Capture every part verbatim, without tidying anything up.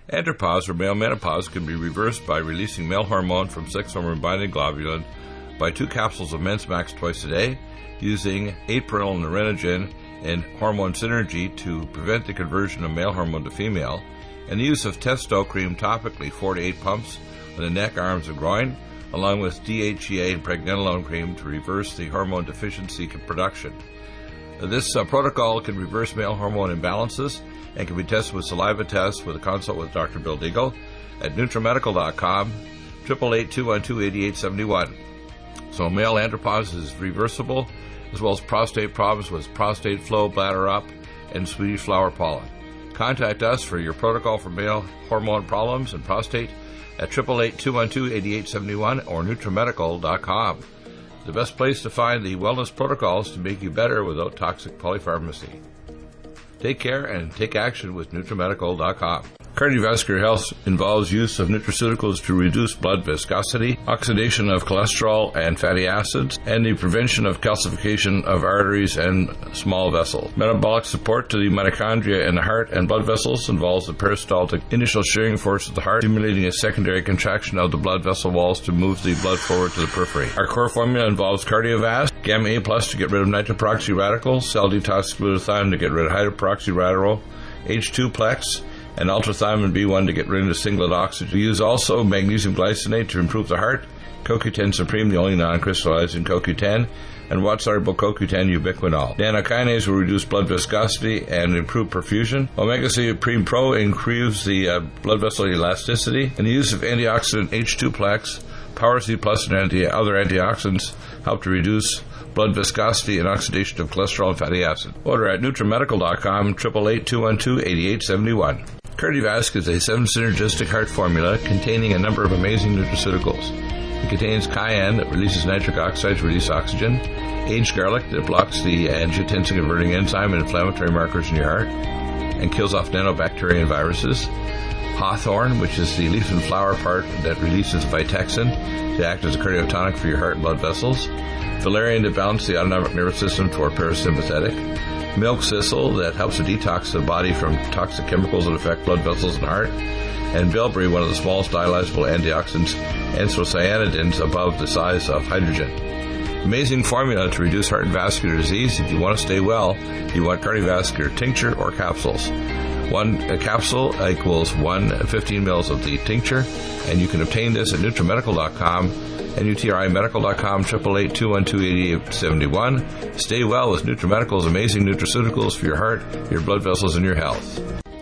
Andropause, or male menopause, can be reversed by releasing male hormone from sex hormone-binding globulin by two capsules of Men's Max twice a day, using eight perl Nerinogen and hormone synergy to prevent the conversion of male hormone to female, and the use of Testo cream topically, four to eight pumps on the neck, arms, and groin, along with D H E A and pregnenolone cream to reverse the hormone deficiency production. This uh, protocol can reverse male hormone imbalances and can be tested with saliva tests with a consult with Doctor Bill Deagle at NutriMedical dot com, eight eight eight, two one two, eight eight seven one. So male andropause is reversible, as well as prostate problems with prostate flow, bladder up, and Swedish flower pollen. Contact us for your protocol for male hormone problems and prostate at eight eight eight, two one two, eight eight seven one or NutriMedical dot com. The best place to find the wellness protocols to make you better without toxic polypharmacy. Take care and take action with NutriMedical dot com. Cardiovascular health involves use of nutraceuticals to reduce blood viscosity, oxidation of cholesterol and fatty acids, and the prevention of calcification of arteries and small vessels. Metabolic support to the mitochondria in the heart and blood vessels involves the peristaltic initial shearing force of the heart, stimulating a secondary contraction of the blood vessel walls to move the blood forward to the periphery. Our core formula involves Cardiovasc, Gamma A plus to get rid of nitroperoxy radicals, cell detox glutathione to get rid of hydroperoxy radical, H two plex, and ultrathymine B one to get rid of the singlet oxygen. We use also magnesium glycinate to improve the heart, C O Q ten Supreme, the only non-crystallizing C O Q ten, and watt-soluble C O Q ten ubiquinol. Nanokinase will reduce blood viscosity and improve perfusion. Omega three Supreme Pro improves the uh, blood vessel elasticity, and the use of antioxidant H two plex, Power C plus, and anti- other antioxidants help to reduce blood viscosity and oxidation of cholesterol and fatty acid. Order at NutriMedical dot com, eight eight eight, two one two, eight eight seven one. Cardiovasc is a seven-synergistic heart formula containing a number of amazing nutraceuticals. It contains cayenne that releases nitric oxide to release oxygen, aged garlic that blocks the angiotensin-converting enzyme and inflammatory markers in your heart and kills off nanobacteria and viruses, hawthorn, which is the leaf and flower part that releases Vitexin to act as a cardiotonic for your heart and blood vessels, valerian to balance the autonomic nervous system for parasympathetic, milk thistle that helps to detox the body from toxic chemicals that affect blood vessels and heart, and bilberry, one of the smallest dialyzable antioxidants, anthocyanidins above the size of hydrogen. Amazing formula to reduce heart and vascular disease. If you want to stay well, you want cardiovascular tincture or capsules. One a capsule equals one fifteen mils of the tincture, and you can obtain this at NutriMedical dot com and U T R I medical dot com, eight eight eight, two one two, eight eight seven one. Stay well with NutriMedical's amazing nutraceuticals for your heart, your blood vessels, and your health.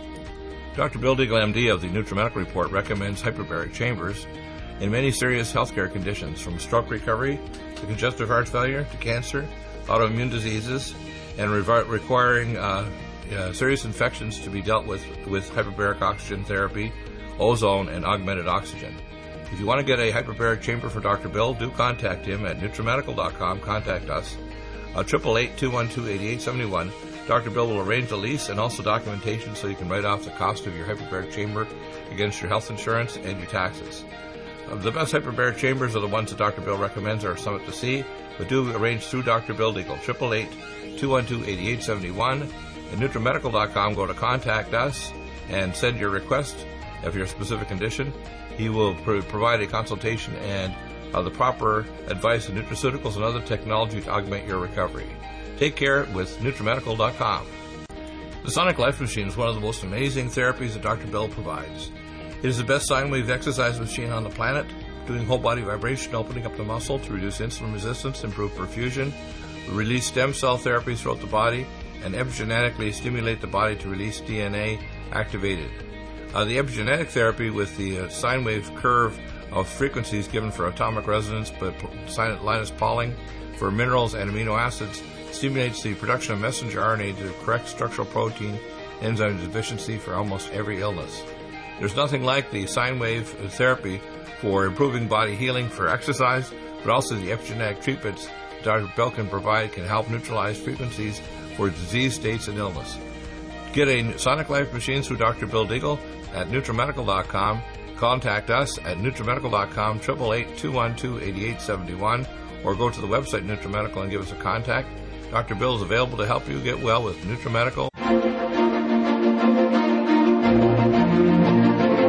Doctor Bill Deagle, M D of the NutriMedical Report, recommends hyperbaric chambers in many serious healthcare conditions, from stroke recovery to congestive heart failure to cancer, autoimmune diseases, and revi- requiring uh, uh, serious infections to be dealt with with hyperbaric oxygen therapy, ozone, and augmented oxygen. If you want to get a hyperbaric chamber for Doctor Bill, do contact him at NutriMedical dot com. Contact us. eight eight eight, two one two, eight eight seven one. Doctor Bill will arrange a lease and also documentation so you can write off the cost of your hyperbaric chamber against your health insurance and your taxes. Uh, the best hyperbaric chambers are the ones that Doctor Bill recommends are Summit to See, but do arrange through Doctor Bill Deagle. eight eight eight, two one two, eight eight seven one. At NutriMedical dot com, go to Contact Us and send your request of your specific condition. He will pro- provide a consultation and uh, the proper advice on nutraceuticals and other technology to augment your recovery. Take care with NutriMedical dot com. The Sonic Life Machine is one of the most amazing therapies that Doctor Bill provides. It is the best sine wave exercise machine on the planet, doing whole body vibration, opening up the muscle to reduce insulin resistance, improve perfusion, release stem cell therapies throughout the body, and epigenetically stimulate the body to release D N A activated. Uh, the epigenetic therapy with the uh, sine wave curve of frequencies given for atomic resonance, but Linus Pauling for minerals and amino acids, stimulates the production of messenger R N A to correct structural protein enzyme deficiency for almost every illness. There's nothing like the sine wave therapy for improving body healing for exercise, but also the epigenetic treatments Doctor Bill can provide can help neutralize frequencies for disease states and illness. Get a Sonic Life machine through Doctor Bill Deagle at NutriMedical dot com. Contact us at NutriMedical dot com, eight eight eight, two one two, eight eight seven one, or go to the website NutriMedical and give us a contact. Doctor Bill is available to help you get well with NutriMedical.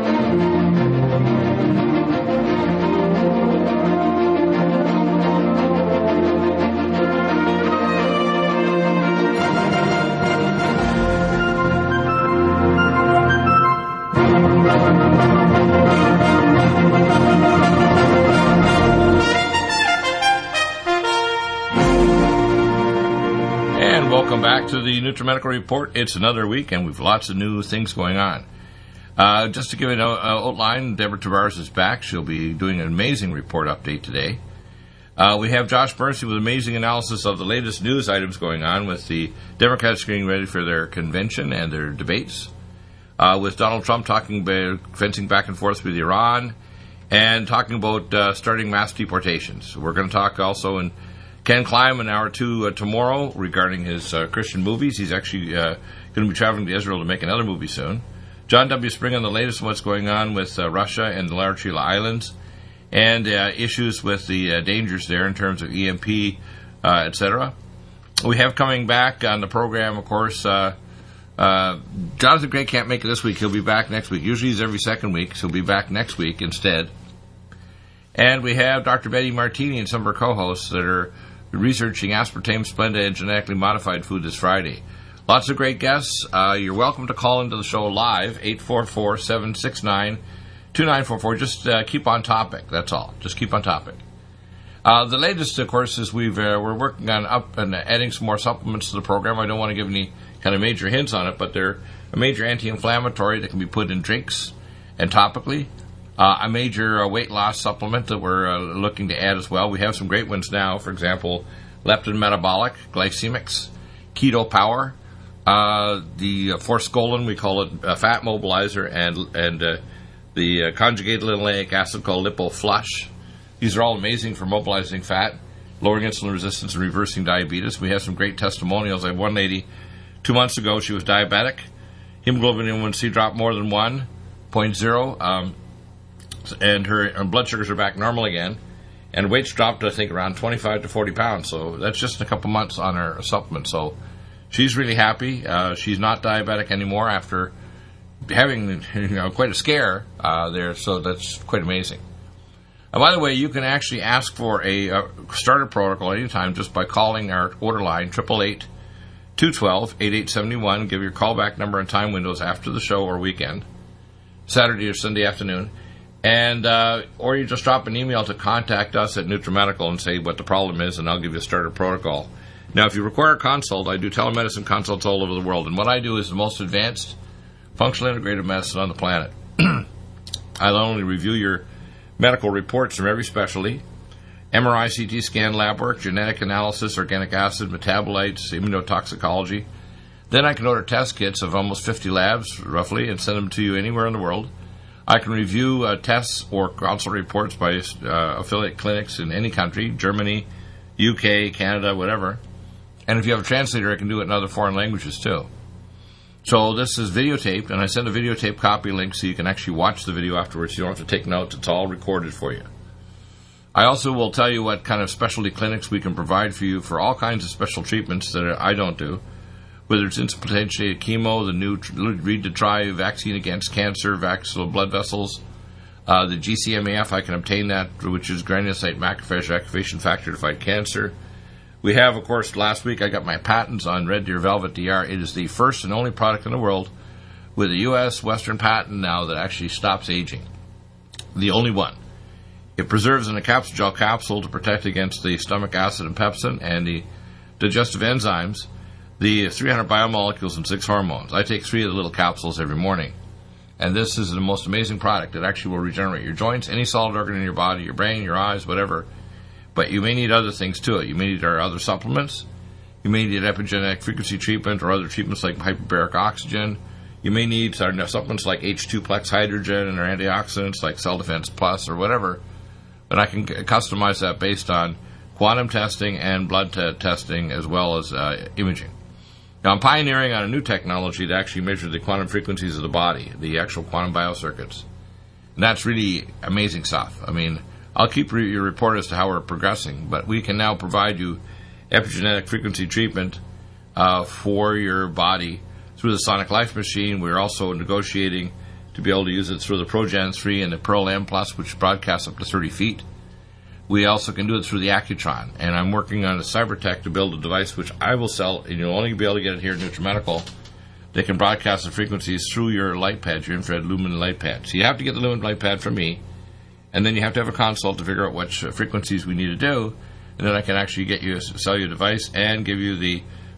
the NutriMedical Report. It's another week, and we've lots of new things going on. Uh, just to give you an outline, Deborah Tavares is back. She'll be doing an amazing report update today. Uh, we have Josh Bernstein with amazing analysis of the latest news items going on with the Democrats getting ready for their convention and their debates. Uh, with Donald Trump talking about fencing back and forth with Iran and talking about uh, starting mass deportations. We're going to talk also in Ken Klein an hour or two uh, tomorrow regarding his uh, Christian movies. He's actually uh, going to be traveling to Israel to make another movie soon. John W. Spring on the latest on what's going on with uh, Russia and the Laurentian Islands and uh, issues with the uh, dangers there in terms of E M P, uh, et cetera. We have coming back on the program, of course, uh, uh, Jonathan Gray can't make it this week. He'll be back next week. Usually he's every second week, so he'll be back next week instead. And we have Doctor Betty Martini and some of her co-hosts that are researching aspartame, Splenda, and genetically modified food this Friday. Lots of great guests. Uh, you're welcome to call into the show live, eight four four, seven six nine, two nine four four. Just uh, keep on topic, that's all. Just keep on topic. Uh, the latest, of course, is we've, uh, we're working on up and adding some more supplements to the program. I don't want to give any kind of major hints on it, but they're a major anti-inflammatory that can be put in drinks and topically. Uh, a major uh, weight loss supplement that we're uh, looking to add as well. We have some great ones now. For example, leptin metabolic, glycemics, keto power, uh, the uh, forskolin, we call it a fat mobilizer, and and uh, the uh, conjugated linoleic acid called LipoFlush. These are all amazing for mobilizing fat, lowering insulin resistance, and reversing diabetes. We have some great testimonials. I had one lady two months ago. She was diabetic. Hemoglobin A one C dropped more than one point oh, um, and her, her blood sugars are back normal again. And weight's dropped, I think, around twenty-five to forty pounds. So that's just a couple months on her supplement. So she's really happy. Uh, she's not diabetic anymore after having you know, quite a scare uh, there. So that's quite amazing. Uh, by the way, you can actually ask for a uh, starter protocol anytime just by calling our order line, eight eight eight, two one two, eight eight seven one. Give your callback number and time windows after the show or weekend, Saturday or Sunday afternoon. And uh, or you just drop an email to contact us at NutriMedical and say what the problem is, and I'll give you a starter protocol. Now, if you require a consult, I do telemedicine consults all over the world, and what I do is the most advanced functionally integrated medicine on the planet. I not only review your medical reports from every specialty, M R I, C T scan, lab work, genetic analysis, organic acid, metabolites, immunotoxicology. Then I can order test kits of almost fifty labs, roughly, and send them to you anywhere in the world. I can review uh, tests or consult reports by uh, affiliate clinics in any country, Germany, U K, Canada, whatever. And if you have a translator, I can do it in other foreign languages too. So this is videotaped, and I send a videotape copy link so you can actually watch the video afterwards. You don't have to take notes. It's all recorded for you. I also will tell you what kind of specialty clinics we can provide for you for all kinds of special treatments that I don't do, whether it's insufflated chemo, the new Read to Try vaccine against cancer, vaccine blood vessels, uh, the G C M A F, I can obtain that, which is granulocyte macrophage activation factor to fight cancer. We have, of course, last week I got my patents on Red Deer Velvet D R. It is the first and only product in the world with a U S Western patent now that actually stops aging. The only one. It preserves in a capsule gel capsule to protect against the stomach acid and pepsin and the digestive enzymes, the three hundred biomolecules and six hormones. I take three of the little capsules every morning. And this is the most amazing product. It actually will regenerate your joints, any solid organ in your body, your brain, your eyes, whatever. But you may need other things to it. You may need our other supplements. You may need epigenetic frequency treatment or other treatments like hyperbaric oxygen. You may need our supplements like H two plex hydrogen and our antioxidants like Cell Defense Plus or whatever. But I can customize that based on quantum testing and blood t- testing as well as uh, imaging. Now, I'm pioneering on a new technology to actually measure the quantum frequencies of the body, the actual quantum biocircuits. And that's really amazing stuff. I mean, I'll keep re- your report as to how we're progressing, but we can now provide you epigenetic frequency treatment uh, for your body through the Sonic Life machine. We're also negotiating to be able to use it through the ProGen three and the Pearl M Plus, which broadcasts up to thirty feet. We also can do it through the Accutron, and I'm working on a Cybertech to build a device which I will sell, and you'll only be able to get it here at NutriMedical. They can broadcast the frequencies through your light pad, your infrared lumen light pad. So you have to get the lumen light pad from me, and then you have to have a consult to figure out which frequencies we need to do, and then I can actually get you sell you a device and give you the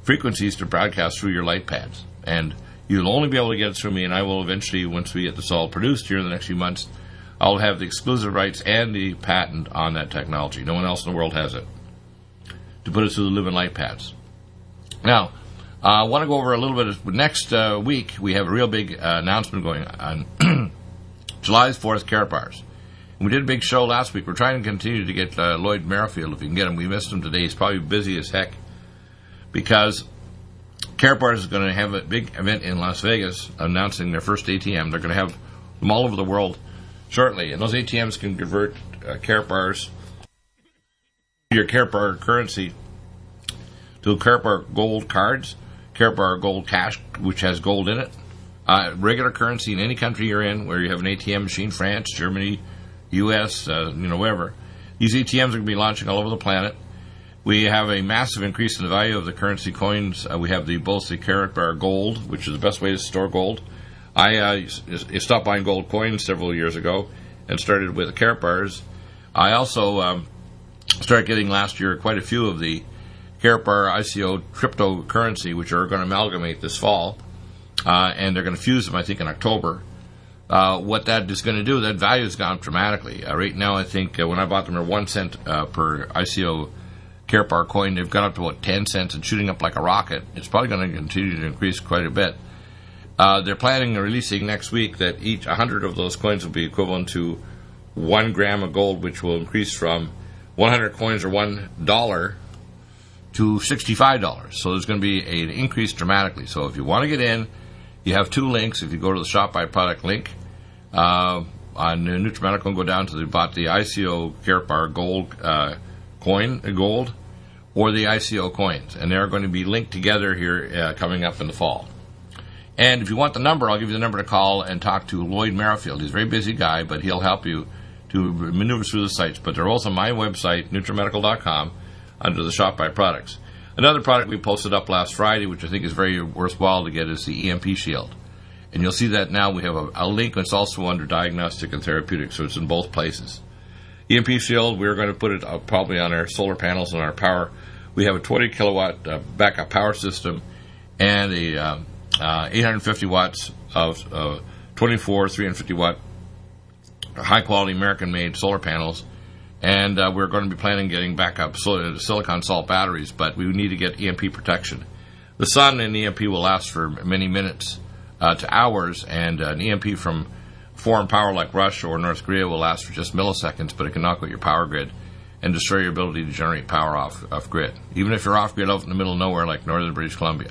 frequencies to broadcast through your light pads. And you'll only be able to get it through me, and I will eventually, once we get this all produced here in the next few months, I'll have the exclusive rights and the patent on that technology. No one else in the world has it, to put it through the Lumen light pads. Now, uh, I want to go over a little bit. Of, next uh, week, we have a real big uh, announcement going on. July fourth, Carrot Bars. And we did a big show last week. We're trying to continue to get uh, Lloyd Merrifield, if we can get him. We missed him today. He's probably busy as heck, because Carrot Bars is going to have a big event in Las Vegas announcing their first A T M. They're going to have them all over the world shortly. And those A T Ms can convert uh, Carrot Bars, your Carrot Bar currency, to Carrot Bar gold cards, Carrot Bar gold cash, which has gold in it, uh, regular currency in any country you're in, where you have an A T M machine, France, Germany, U S, uh, you know, wherever. These A T Ms are going to be launching all over the planet. We have a massive increase in the value of the currency coins. Uh, we have the both the Carrot Bar Gold, which is the best way to store gold. I uh, stopped buying gold coins several years ago and started with the Carrot Bars. I also um, started getting last year quite a few of the Carrot Bar I C O cryptocurrency, which are going to amalgamate this fall, uh, and they're going to fuse them, I think, in October. Uh, what that is going to do, that value has gone up dramatically. Uh, right now, I think uh, when I bought them, they're one cent uh, per I C O Carrot Bar coin. They've gone up to about ten cents and shooting up like a rocket. It's probably going to continue to increase quite a bit. Uh, they're planning on releasing next week that each one hundred of those coins will be equivalent to one gram of gold, which will increase from one hundred coins or one dollar to sixty-five dollars. So there's going to be an increase dramatically. So if you want to get in, you have two links. If you go to the Shop by Product link uh, on NutriMedical and go down to the, bought the I C O Carrot Bar Gold uh, coin, gold, or the I C O coins. And they're going to be linked together here uh, coming up in the fall. And if you want the number, I'll give you the number to call and talk to Lloyd Merrifield. He's a very busy guy, but he'll help you to maneuver through the sites. But they're also on my website, NutriMedical dot com, under the Shop by Products. Another product we posted up last Friday, which I think is very worthwhile to get, is the E M P Shield. And you'll see that now we have a, a link. It's also under Diagnostic and Therapeutic, so it's in both places. E M P Shield, we're going to put it uh, probably on our solar panels and our power. We have a twenty kilowatt uh, backup power system and a uh, uh, eight hundred fifty watts of uh, twenty-four three hundred fifty watt high-quality American-made solar panels. And uh, we're going to be planning getting backup sil- silicon salt batteries, but we need to get E M P protection. The sun and E M P will last for many minutes uh, to hours, and uh, an E M P from foreign power like Russia or North Korea will last for just milliseconds, but it can knock out your power grid and destroy your ability to generate power off, off grid, even if you're off grid out in the middle of nowhere like northern British Columbia.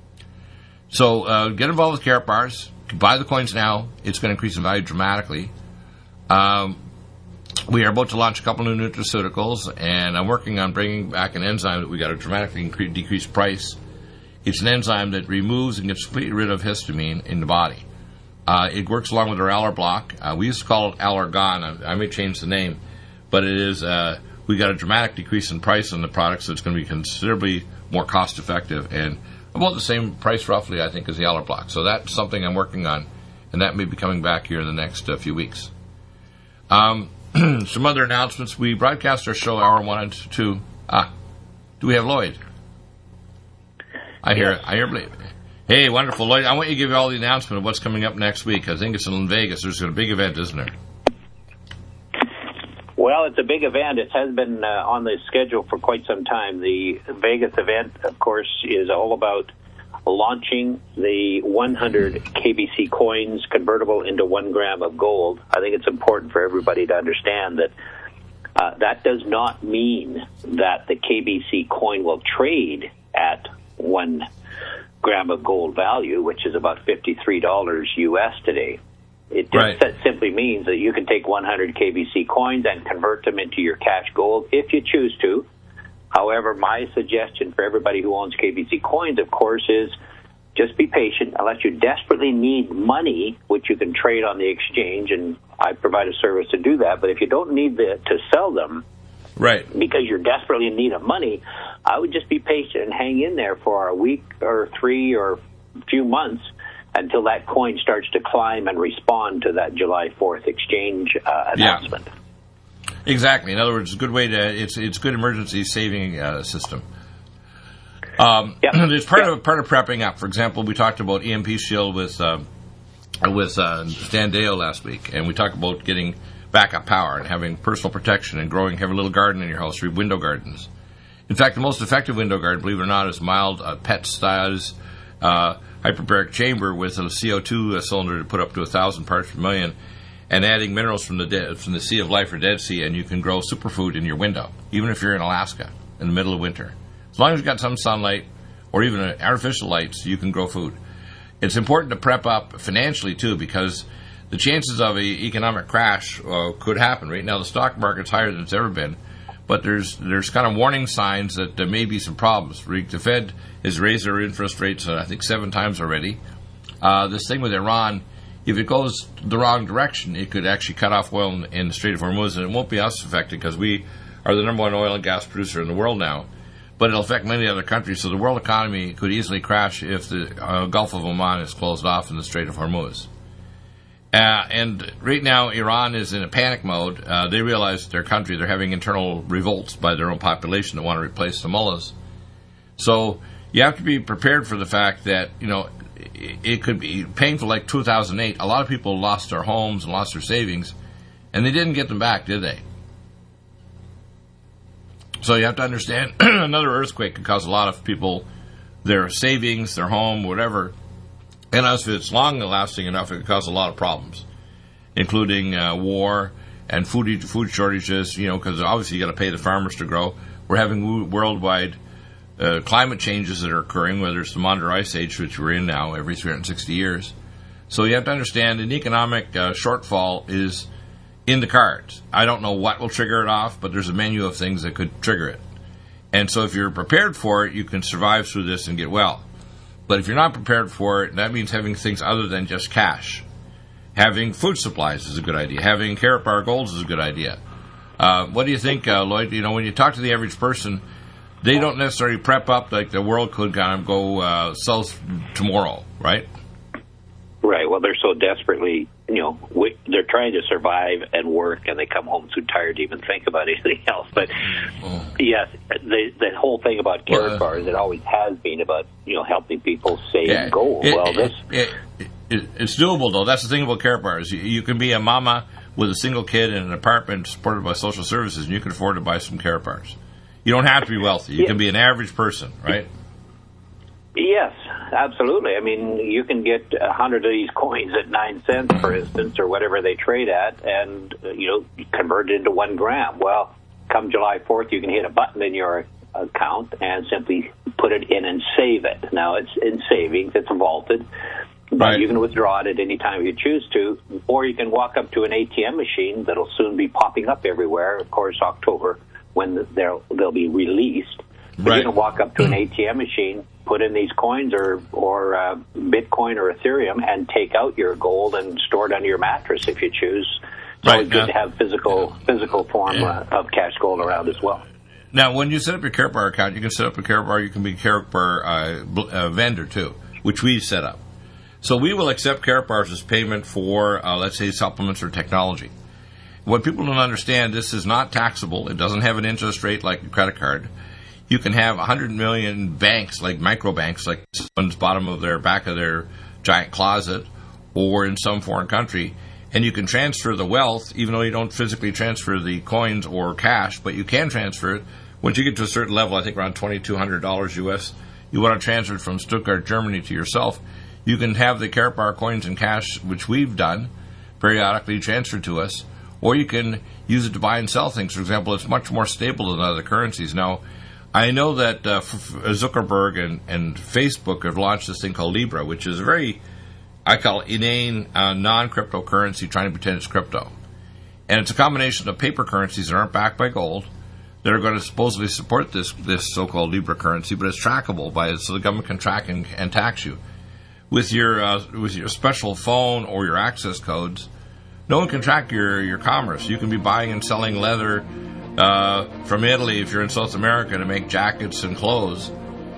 So uh, get involved with Carrot Bars. Buy the coins now. It's going to increase in value dramatically. Um, we are about to launch a couple new nutraceuticals, and I'm working on bringing back an enzyme that we got a dramatically increase, decreased price. It's an enzyme that removes and gets completely rid of histamine in the body. Uh, it works along with our Allerblock. Uh, we used to call it Allergon. I, I may change the name, but it is. Uh, we got a dramatic decrease in price on the product, so it's going to be considerably more cost effective and about the same price, roughly, I think, as the Allerblock. So that's something I'm working on, and that may be coming back here in the next uh, few weeks. Um, some other announcements. We broadcast our show hour one and two. Ah, do we have Lloyd? I hear it. I hear Lloyd. Hey, wonderful, Lloyd. I want you to give you all the announcement of what's coming up next week. I think it's in Vegas. There's a big event, isn't there? Well, it's a big event. It has been uh, on the schedule for quite some time. The Vegas event, of course, is all about launching the one hundred K B C coins convertible into one gram of gold. I think it's important for everybody to understand that uh, that does not mean that the K B C coin will trade at one gram of gold value, which is about fifty-three dollars U S today. It just right. that simply means that you can take one hundred K B C coins and convert them into your cash gold if you choose to. However, my suggestion for everybody who owns K B C coins, of course, is just be patient. Unless you desperately need money, which you can trade on the exchange, and I provide a service to do that. But if you don't need the, to sell them, right, because you're desperately in need of money, I would just be patient and hang in there for a week or three or a few months until that coin starts to climb and respond to that July fourth exchange uh, announcement. Yeah. Exactly. In other words, it's a good way to, it's it's good emergency saving uh, system. Um, yep. There's part yep. of part of prepping up. For example, we talked about E M P Shield with uh, with uh, Stan Deo last week, and we talked about getting backup power and having personal protection and growing, have a little garden in your house, or window gardens. In fact, the most effective window garden, believe it or not, is mild uh, pet size uh, hyperbaric chamber with a C O two cylinder to put up to one thousand parts per million, and adding minerals from the de- from the Sea of Life or Dead Sea, and you can grow superfood in your window, even if you're in Alaska in the middle of winter. As long as you've got some sunlight or even artificial lights, you can grow food. It's important to prep up financially, too, because the chances of an economic crash uh, could happen. Right now, the stock market's higher than it's ever been, but there's there's kind of warning signs that there may be some problems. The Fed has raised their interest rates, uh, I think, seven times already. Uh, this thing with Iran, if it goes the wrong direction, it could actually cut off oil in, in the Strait of Hormuz, and it won't be us affected because we are the number one oil and gas producer in the world now. But it'll affect many other countries, so the world economy could easily crash if the uh, Gulf of Oman is closed off in the Strait of Hormuz. Uh, and right now, Iran is in a panic mode. Uh, they realize their country, they're having internal revolts by their own population that want to replace the mullahs. So you have to be prepared for the fact that, you know, it, it could be painful like two thousand eight. A lot of people lost their homes and lost their savings, and they didn't get them back, did they? So you have to understand, another earthquake could cause a lot of people their savings, their home, whatever. And if it's long-lasting enough, it could cause a lot of problems, including uh, war and food food shortages, you know, because obviously you got to pay the farmers to grow. We're having worldwide uh, climate changes that are occurring, whether it's the Maunder Ice Age, which we're in now every three hundred sixty years. So you have to understand an economic uh, shortfall is in the cards. I don't know what will trigger it off, but there's a menu of things that could trigger it. And so if you're prepared for it, you can survive through this and get well. But if you're not prepared for it, that means having things other than just cash. Having food supplies is a good idea. Having Karatbar Golds is a good idea. Uh, what do you think, uh, Lloyd? You know, when you talk to the average person, they don't necessarily prep up like the world could kind of go uh, south tomorrow, right? Right. Well, they're so desperately, you know, we, they're trying to survive and work, and they come home too tired to even think about anything else. But oh. yes, the the whole thing about Karatbars, well, uh, it always has been about, you know, helping people save yeah, gold. It, well, it, this it, it, it, it's doable though. That's the thing about Karatbars. You, you can be a mama with a single kid in an apartment supported by social services, and you can afford to buy some Karatbars. You don't have to be wealthy. You yeah. can be an average person, right? Yes, absolutely. I mean, you can get a hundred of these coins at nine cents, for instance, or whatever they trade at, and, uh, you know, convert it into one gram. Well, come July fourth, you can hit a button in your account and simply put it in and save it. Now, it's in savings. It's vaulted. But right. you can withdraw it at any time you choose to, or you can walk up to an A T M machine that'll soon be popping up everywhere, of course, October, when they'll, they'll be released. But right. you can walk up to an A T M machine, put in these coins or or uh, Bitcoin or Ethereum, and take out your gold and store it under your mattress if you choose. So right. it's good uh, to have physical yeah. physical form yeah. uh, of cash gold around as well. Now, when you set up your Karatbar account, you can set up a Karatbar. You can be a Karatbar uh, uh, vendor too, which we set up. So we will accept Karatbars as payment for, uh, let's say, supplements or technology. What people don't understand, this is not taxable. It doesn't have an interest rate like a credit card. You can have one hundred million banks, like microbanks, like someone's bottom of their back of their giant closet, or in some foreign country, and you can transfer the wealth, even though you don't physically transfer the coins or cash, but you can transfer it. Once you get to a certain level, I think around twenty-two hundred dollars U S, you want to transfer it from Stuttgart, Germany to yourself. You can have the Karatbar coins and cash, which we've done, periodically transferred to us, or you can use it to buy and sell things. For example, it's much more stable than other currencies. Now, I know that uh, Zuckerberg and, and Facebook have launched this thing called Libra, which is a very, I call it inane, uh, non-cryptocurrency trying to pretend it's crypto. And it's a combination of paper currencies that aren't backed by gold that are going to supposedly support this this so-called Libra currency, but it's trackable by it, so the government can track and, and tax you. With your uh, with your special phone or your access codes, no one can track your, your commerce. You can be buying and selling leather Uh, from Italy, if you're in South America, to make jackets and clothes,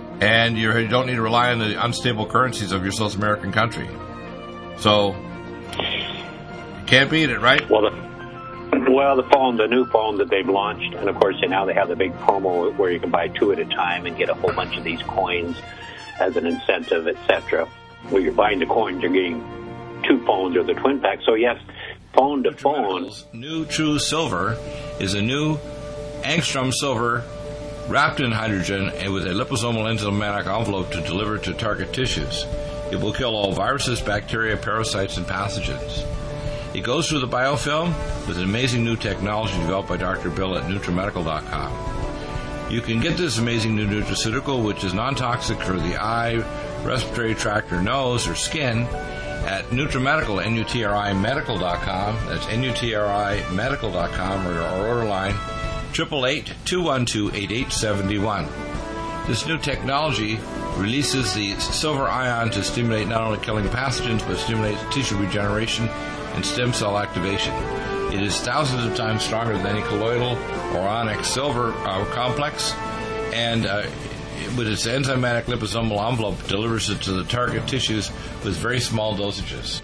and you're, you don't need to rely on the unstable currencies of your South American country. So, you can't beat it, right? Well, the, Well, the phone, the new phone that they've launched, and of course now they have the big promo where you can buy two at a time and get a whole bunch of these coins as an incentive, et cetera. Where you're buying the coins, you're getting two phones or the twin pack. So yes, phone to phone. New True Silver is a new angstrom silver wrapped in hydrogen and with a liposomal enzymatic envelope to deliver to target tissues. It will kill all viruses, bacteria, parasites, and pathogens. It goes through the biofilm with an amazing new technology developed by Doctor Bill at NutriMedical dot com. You can get this amazing new nutraceutical, which is non-toxic for the eye, respiratory tract, or nose, or skin, at NutriMedical, N U T R I Medical dot com. That's N U T R I Medical dot com, or our order line, eight eight eight, two one two, eight eight seven one. This new technology releases the silver ion to stimulate not only killing pathogens, but stimulates tissue regeneration and stem cell activation. It is thousands of times stronger than any colloidal or onyx silver uh, complex, and uh, with its enzymatic liposomal envelope, delivers it to the target tissues with very small dosages.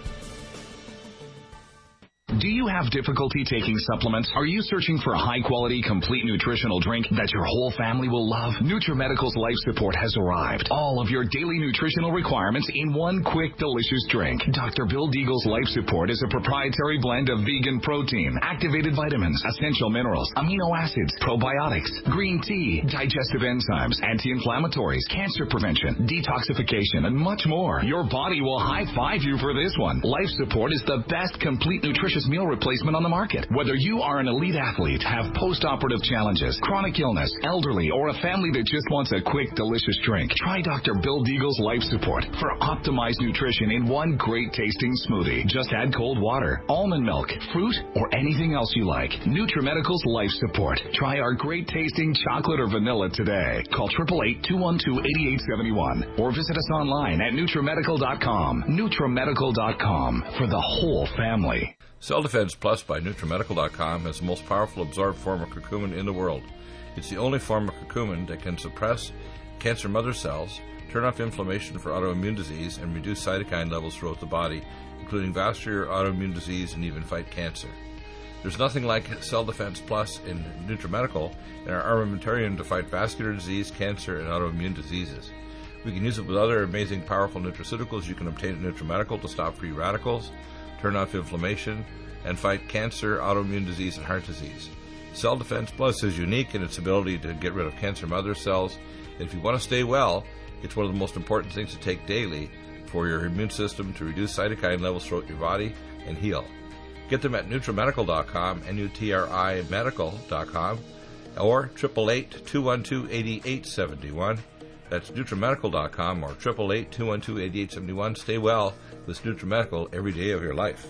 Do you have difficulty taking supplements? Are you searching for a high-quality, complete nutritional drink that your whole family will love? NutriMedical's Life Support has arrived. All of your daily nutritional requirements in one quick, delicious drink. Doctor Bill Deagle's Life Support is a proprietary blend of vegan protein, activated vitamins, essential minerals, amino acids, probiotics, green tea, digestive enzymes, anti-inflammatories, cancer prevention, detoxification, and much more. Your body will high-five you for this one. Life Support is the best complete nutritious meal replacement on the market. Whether you are an elite athlete, have post-operative challenges, chronic illness, elderly, or a family that just wants a quick, delicious drink, try Doctor Bill Deagle's Life Support for optimized nutrition in one great-tasting smoothie. Just add cold water, almond milk, fruit, or anything else you like. NutriMedical's Life Support. Try our great-tasting chocolate or vanilla today. Call eight eight eight, two one two, eight eight seven one or visit us online at NutriMedical dot com. NutriMedical dot com for the whole family. Cell Defense Plus by NutriMedical dot com has the most powerful absorbed form of curcumin in the world. It's the only form of curcumin that can suppress cancer mother cells, turn off inflammation for autoimmune disease, and reduce cytokine levels throughout the body, including vascular autoimmune disease and even fight cancer. There's nothing like Cell Defense Plus in NutriMedical and our armamentarium to fight vascular disease, cancer, and autoimmune diseases. We can use it with other amazing, powerful nutraceuticals you can obtain at NutriMedical to stop free radicals, turn off inflammation, and fight cancer, autoimmune disease, and heart disease. Cell Defense Plus is unique in its ability to get rid of cancer mother cells. And if you want to stay well, it's one of the most important things to take daily for your immune system to reduce cytokine levels throughout your body and heal. Get them at NutriMedical dot com, N U T R I Medical dot com, or eight eight eight, two one two, eight eight seven one. That's NutriMedical dot com or eight eight eight, two one two, eight eight seven one. Stay well with NutriMedical every day of your life.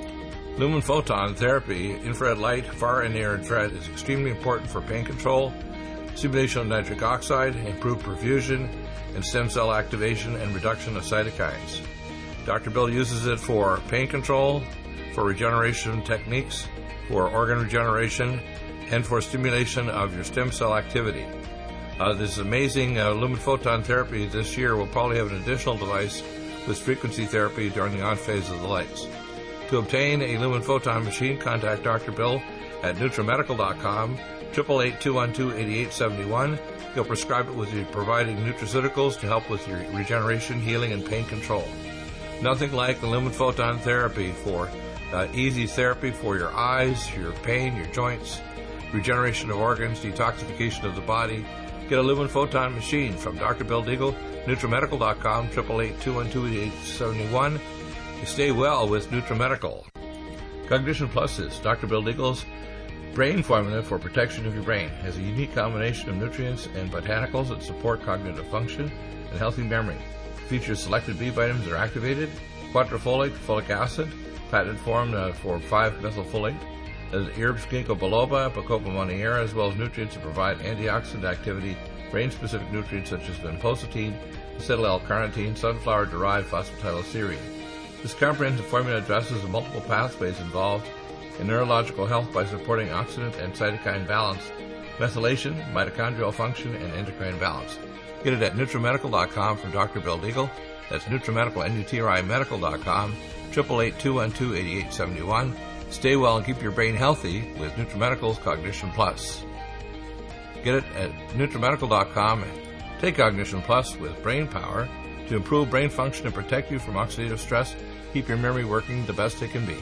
Lumen photon therapy, infrared light, far and near infrared, is extremely important for pain control, stimulation of nitric oxide, improved perfusion, and stem cell activation and reduction of cytokines. Doctor Bill uses it for pain control, for regeneration techniques, for organ regeneration, and for stimulation of your stem cell activity. Uh, this amazing uh, lumen photon therapy this year will probably have an additional device with frequency therapy during the on phase of the lights. To obtain a lumen photon machine, contact Doctor Bill at NutriMedical dot com, eight eight eight, two one two, eight eight seven one. He'll prescribe it with you providing nutraceuticals to help with your regeneration, healing, and pain control. Nothing like the lumen photon therapy for uh, easy therapy for your eyes, your pain, your joints, regeneration of organs, detoxification of the body. Get a lumen photon machine from Doctor Bill Deagle, NutriMedical dot com, eight eight eight, two one two, eight eight seven one. You stay well with NutriMedical. Cognition Plus is Doctor Bill Deagle's brain formula for protection of your brain. It has a unique combination of nutrients and botanicals that support cognitive function and healthy memory. It features selected B vitamins that are activated, quadrifolate, folic acid, patented form uh, for five methylfolate, There's herbs, ginkgo biloba, Bacopa monnieri, as well as nutrients that provide antioxidant activity, brain-specific nutrients such as vinpocetine, acetyl-L-carnitine, sunflower-derived phosphatidylserine. This comprehensive formula addresses the multiple pathways involved in neurological health by supporting oxidant and cytokine balance, methylation, mitochondrial function, and endocrine balance. Get it at NutriMedical dot com from Doctor Bill Deagle. That's NutriMedical, N U T R I Medical dot com, eight eight eight, two one two, eight eight seven one. Stay well and keep your brain healthy with NutriMedical's Cognition Plus. Get it at NutriMedical dot com and take Cognition Plus with brain power to improve brain function and protect you from oxidative stress. Keep your memory working the best it can be.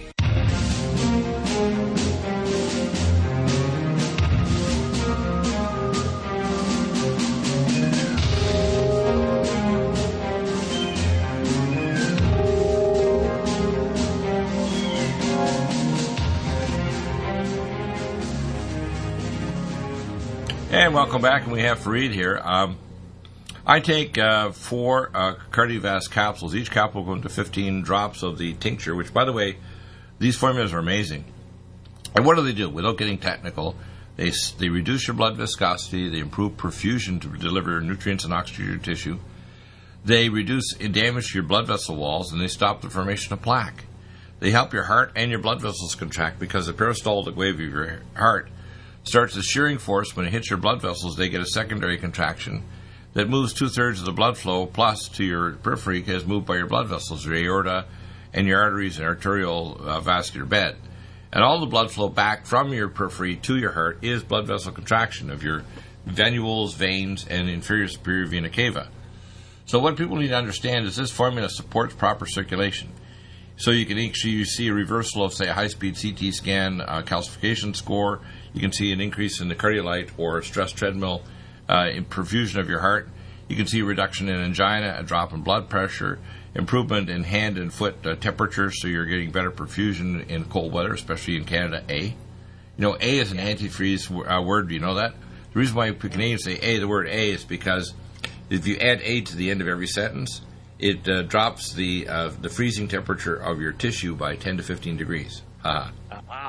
And welcome back, and we have Fareed here. Um, I take uh, four uh, Cardiovasc capsules. Each capsule will go into fifteen drops of the tincture, which, by the way, these formulas are amazing. And what do they do? Without getting technical, they they reduce your blood viscosity, they improve perfusion to deliver nutrients and oxygen to your tissue, they reduce damage to your blood vessel walls, and they stop the formation of plaque. They help your heart and your blood vessels contract because the peristaltic wave of your heart starts a shearing force. When it hits your blood vessels, they get a secondary contraction that moves two-thirds of the blood flow plus to your periphery as moved by your blood vessels, your aorta and your arteries and arterial uh, vascular bed. And all the blood flow back from your periphery to your heart is blood vessel contraction of your venules, veins, and inferior superior vena cava. So what people need to understand is this formula supports proper circulation. So you can actually see a reversal of, say, a high-speed C T scan uh, calcification score. You can see an increase in the cardiolite or stress treadmill uh, in perfusion of your heart. You can see a reduction in angina, a drop in blood pressure, improvement in hand and foot uh, temperature, so you're getting better perfusion in cold weather, especially in Canada. A. You know, A is an antifreeze uh, word. Do you know that? The reason why Canadians say A, the word A, is because if you add A to the end of every sentence, it uh, drops the uh, the freezing temperature of your tissue by ten to fifteen degrees. Uh-huh. Uh-huh.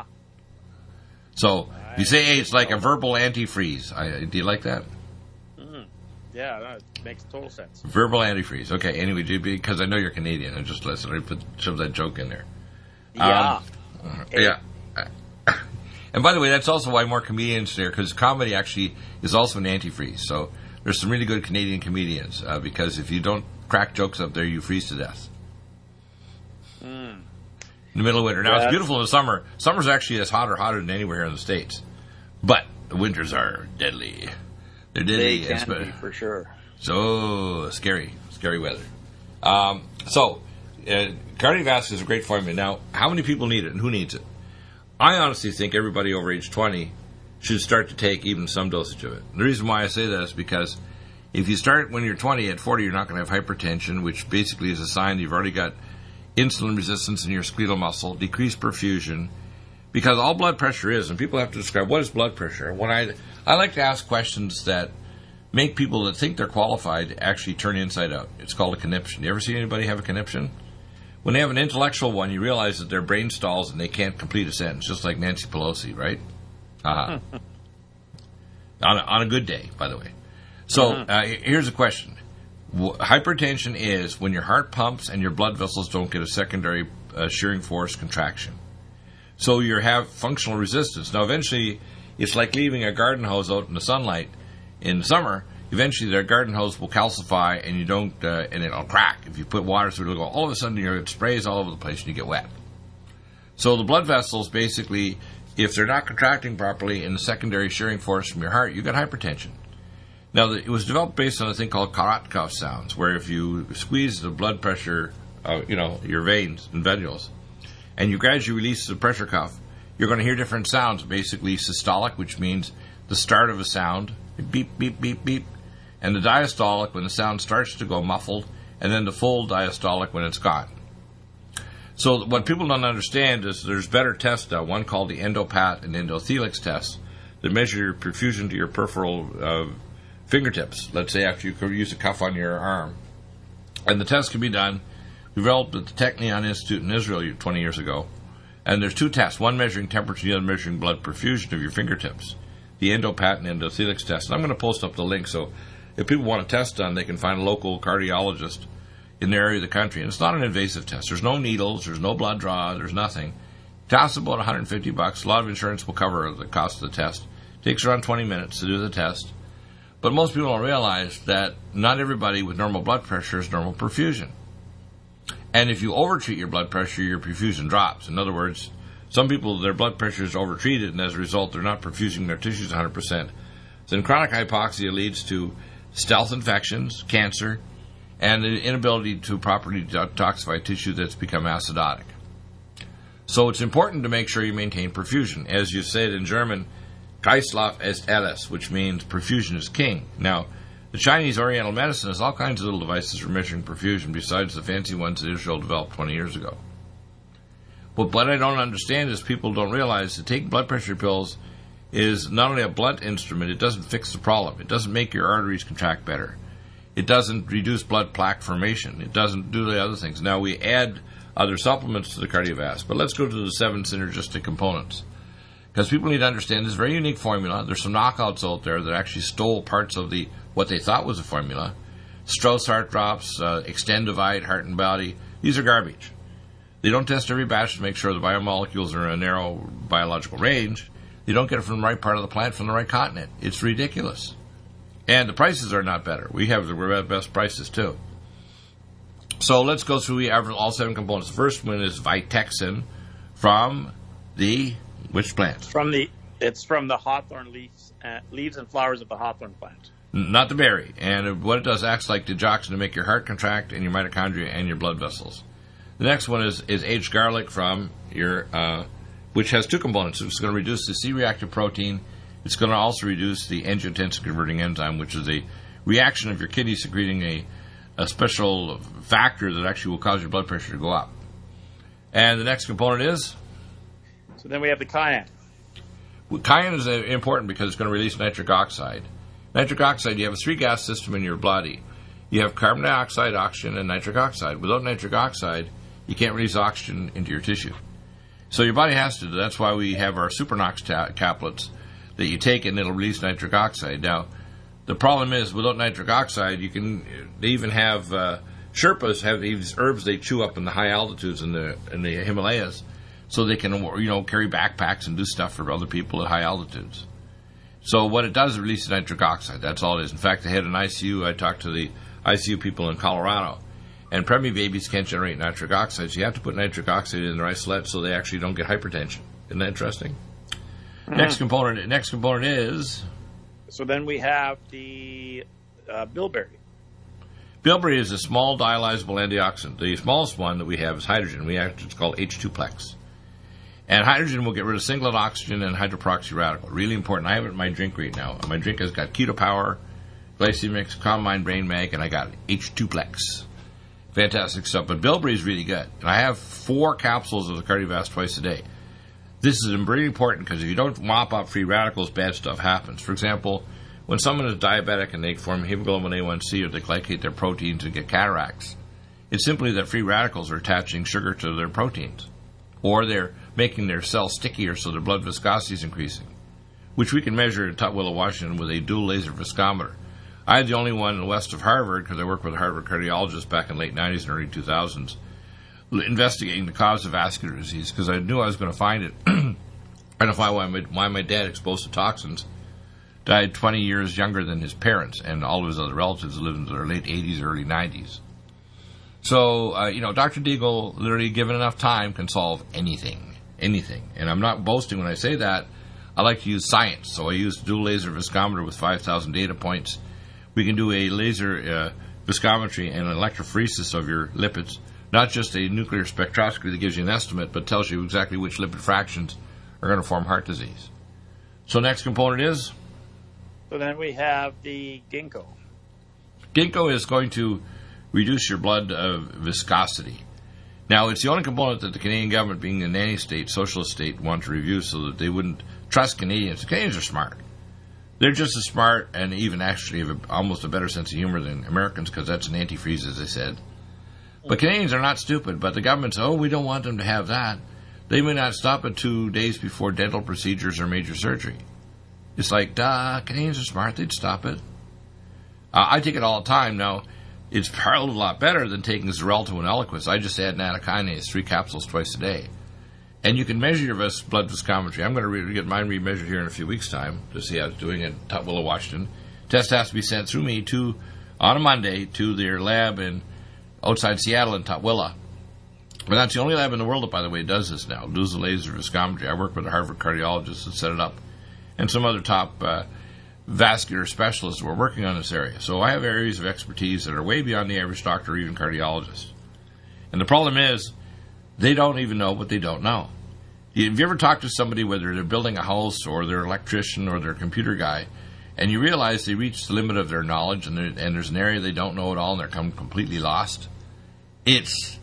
So you say A, it's like a verbal antifreeze. I, do you like that? Mm-hmm. Yeah, that makes total sense. Verbal antifreeze. Okay. Anyway, because I know you're Canadian, I just listen. I put shove that joke in there. Yeah. Um, yeah. And by the way, that's also why more comedians there, because comedy actually is also an antifreeze. So there's some really good Canadian comedians uh, because if you don't crack jokes up there, you freeze to death. Mm. In the middle of winter. Now, yeah. It's beautiful in the summer. Summer's actually as hot or hotter than anywhere in the States. But the winters are deadly. They're deadly. They can be, for sure. So scary. Scary weather. Um, so, uh, Cardiovasc is a great formula. Now, how many people need it and who needs it? I honestly think everybody over age twenty should start to take even some dosage of it. The reason why I say that is because if you start when you're twenty, at forty, you're not going to have hypertension, which basically is a sign you've already got insulin resistance in your skeletal muscle, decreased perfusion, because all blood pressure is, and people have to describe what is blood pressure. When I, I like to ask questions that make people that think they're qualified actually turn inside out. It's called a conniption. You ever see anybody have a conniption? When they have an intellectual one, you realize that their brain stalls and they can't complete a sentence, just like Nancy Pelosi, right? Uh-huh. on, a, on a good day, by the way. So uh, here's a question. Hypertension is when your heart pumps and your blood vessels don't get a secondary uh, shearing force contraction. So you have functional resistance. Now, eventually, it's like leaving a garden hose out in the sunlight in the summer. Eventually, their garden hose will calcify, and you don't, uh, and it'll crack. If you put water through it, it'll go. All of a sudden, it sprays all over the place, and you get wet. So the blood vessels, basically, if they're not contracting properly in the secondary shearing force from your heart, you get hypertension. Now, it was developed based on a thing called Korotkov sounds, where if you squeeze the blood pressure, uh, you know, your veins and venules, and you gradually release the pressure cuff, you're going to hear different sounds, basically systolic, which means the start of a sound, beep, beep, beep, beep, and the diastolic when the sound starts to go muffled, and then the full diastolic when it's gone. So what people don't understand is there's better tests now, one called the Endopat and Endothelix tests, that measure your perfusion to your peripheral uh, fingertips, let's say after you could use a cuff on your arm. And the test can be done, developed at the Technion Institute in Israel twenty years ago. And there's two tests, one measuring temperature, the other measuring blood perfusion of your fingertips, the Endopat and Endothelix test. And I'm going to post up the link, so if people want a test done, they can find a local cardiologist in their area of the country. And it's not an invasive test. There's no needles, there's no blood draw, there's nothing. It costs about one hundred fifty bucks. A lot of insurance will cover the cost of the test. It takes around twenty minutes to do the test. But most people don't realize that not everybody with normal blood pressure is normal perfusion. And if you overtreat your blood pressure, your perfusion drops. In other words, Some people, their blood pressure is overtreated, and as a result, they're not perfusing their tissues one hundred percent. Then chronic hypoxia leads to stealth infections, cancer, and the inability to properly detoxify tissue that's become acidotic. So it's important to make sure you maintain perfusion. As you said in German, Kreislauf ist alles, which means perfusion is king. Now, the Chinese Oriental medicine has all kinds of little devices for measuring perfusion besides the fancy ones that Israel developed twenty years ago. But what I don't understand is people don't realize that taking blood pressure pills is not only a blunt instrument, it doesn't fix the problem. It doesn't make your arteries contract better. It doesn't reduce blood plaque formation. It doesn't do the other things. Now, we add other supplements to the cardiovascular, but let's go to the seven synergistic components. Because people need to understand this very unique formula. There's some knockouts out there that actually stole parts of the what they thought was a formula. Strauss heart drops, uh, Extend Divide, Heart and Body. These are garbage. They don't test every batch to make sure the biomolecules are in a narrow biological range. They don't get it from the right part of the plant, from the right continent. It's ridiculous. And the prices are not better. We have the best prices, too. So let's go through we have all seven components. The first one is Vitexin from the which plant? From the it's from the hawthorn leaves, uh, leaves and flowers of the hawthorn plant. Not the berry. And what it does acts like digoxin to make your heart contract and your mitochondria and your blood vessels. The next one is is aged garlic from your, uh, which has two components. It's going to reduce the C-reactive protein. It's going to also reduce the angiotensin converting enzyme, which is a reaction of your kidney secreting a a special factor that actually will cause your blood pressure to go up. And the next component is? So then we have the cayenne. Well, cayenne is uh, important because it's going to release nitric oxide. Nitric oxide, you have a three-gas system in your body. You have carbon dioxide, oxygen, and nitric oxide. Without nitric oxide, you can't release oxygen into your tissue. So your body has to. That's why we have our Supernox ta- caplets that you take and it'll release nitric oxide. Now, the problem is, without nitric oxide, you can. They even have uh, Sherpas have these herbs they chew up in the high altitudes in the in the Himalayas, so they can you know carry backpacks and do stuff for other people at high altitudes. So what it does is release nitric oxide. That's all it is. In fact, I had an I C U. I talked to the I C U people in Colorado, and preemie babies can't generate nitric oxide, so you have to put nitric oxide in their isolate so they actually don't get hypertension. Isn't that interesting? Mm-hmm. Next component. Next component is. So then we have the uh, bilberry. Bilberry is a small dialyzable antioxidant. The smallest one that we have is hydrogen. We have, it's called H two plex. And hydrogen will get rid of singlet oxygen and hydroperoxy radical. Really important. I have it in my drink right now. My drink has got Keto Power, Glycemix, Calm Mind, Brain Mag, and I got H two plex. Fantastic stuff. But bilberry is really good. And I have four capsules of the Cardiovasc twice a day. This is really important because if you don't mop up free radicals, bad stuff happens. For example, when someone is diabetic and they form hemoglobin A one C or they glycate their proteins and get cataracts, it's simply that free radicals are attaching sugar to their proteins. Or they're making their cells stickier so their blood viscosity is increasing, which we can measure at Tutwiler, Washington with a dual laser viscometer. I had the only one in the west of Harvard because I worked with a Harvard cardiologist back in the late nineties and early two thousands. Investigating the cause of vascular disease because I knew I was going to find it. I don't know why my, why my dad, exposed to toxins, died twenty years younger than his parents and all of his other relatives lived into their late eighties, early nineties. So, uh, you know, Doctor Deagle, literally given enough time, can solve anything, anything. And I'm not boasting when I say that. I like to use science. So I use dual laser viscometer with five thousand data points. We can do a laser uh, viscometry and an electrophoresis of your lipids. Not just a nuclear spectroscopy that gives you an estimate, but tells you exactly which lipid fractions are going to form heart disease. So next component is? So then we have the ginkgo. Ginkgo is going to reduce your blood uh, viscosity. Now, it's the only component that the Canadian government, being a nanny state, socialist state, want to review so that they wouldn't trust Canadians. The Canadians are smart. They're just as smart and even actually have a, almost a better sense of humor than Americans because that's an antifreeze, as I said. But Canadians are not stupid, but the government says, oh, we don't want them to have that. They may not stop it two days before dental procedures or major surgery. It's like, duh, Canadians are smart, they'd stop it. Uh, I take it all the time. Now, it's a lot better than taking Xarelto and Eliquis. I just add nattokinase, three capsules twice a day. And you can measure your vis- blood viscometry. I'm going to re- get mine remeasured here in a few weeks' time to see how it's doing at Tutwiler, Washington. Test has to be sent through me to on a Monday to their lab in outside Seattle in Tutwiler. But that's the only lab in the world that, by the way, does this now. Does the laser viscometry. I work with a Harvard cardiologist that set it up, and some other top uh, vascular specialists who are working on this area. So I have areas of expertise that are way beyond the average doctor or even cardiologist. And the problem is, they don't even know what they don't know. Have you ever talked to somebody, whether they're building a house or they're an electrician or they're a computer guy, and you realize they reach the limit of their knowledge and, and there's an area they don't know at all and they're come completely lost? It's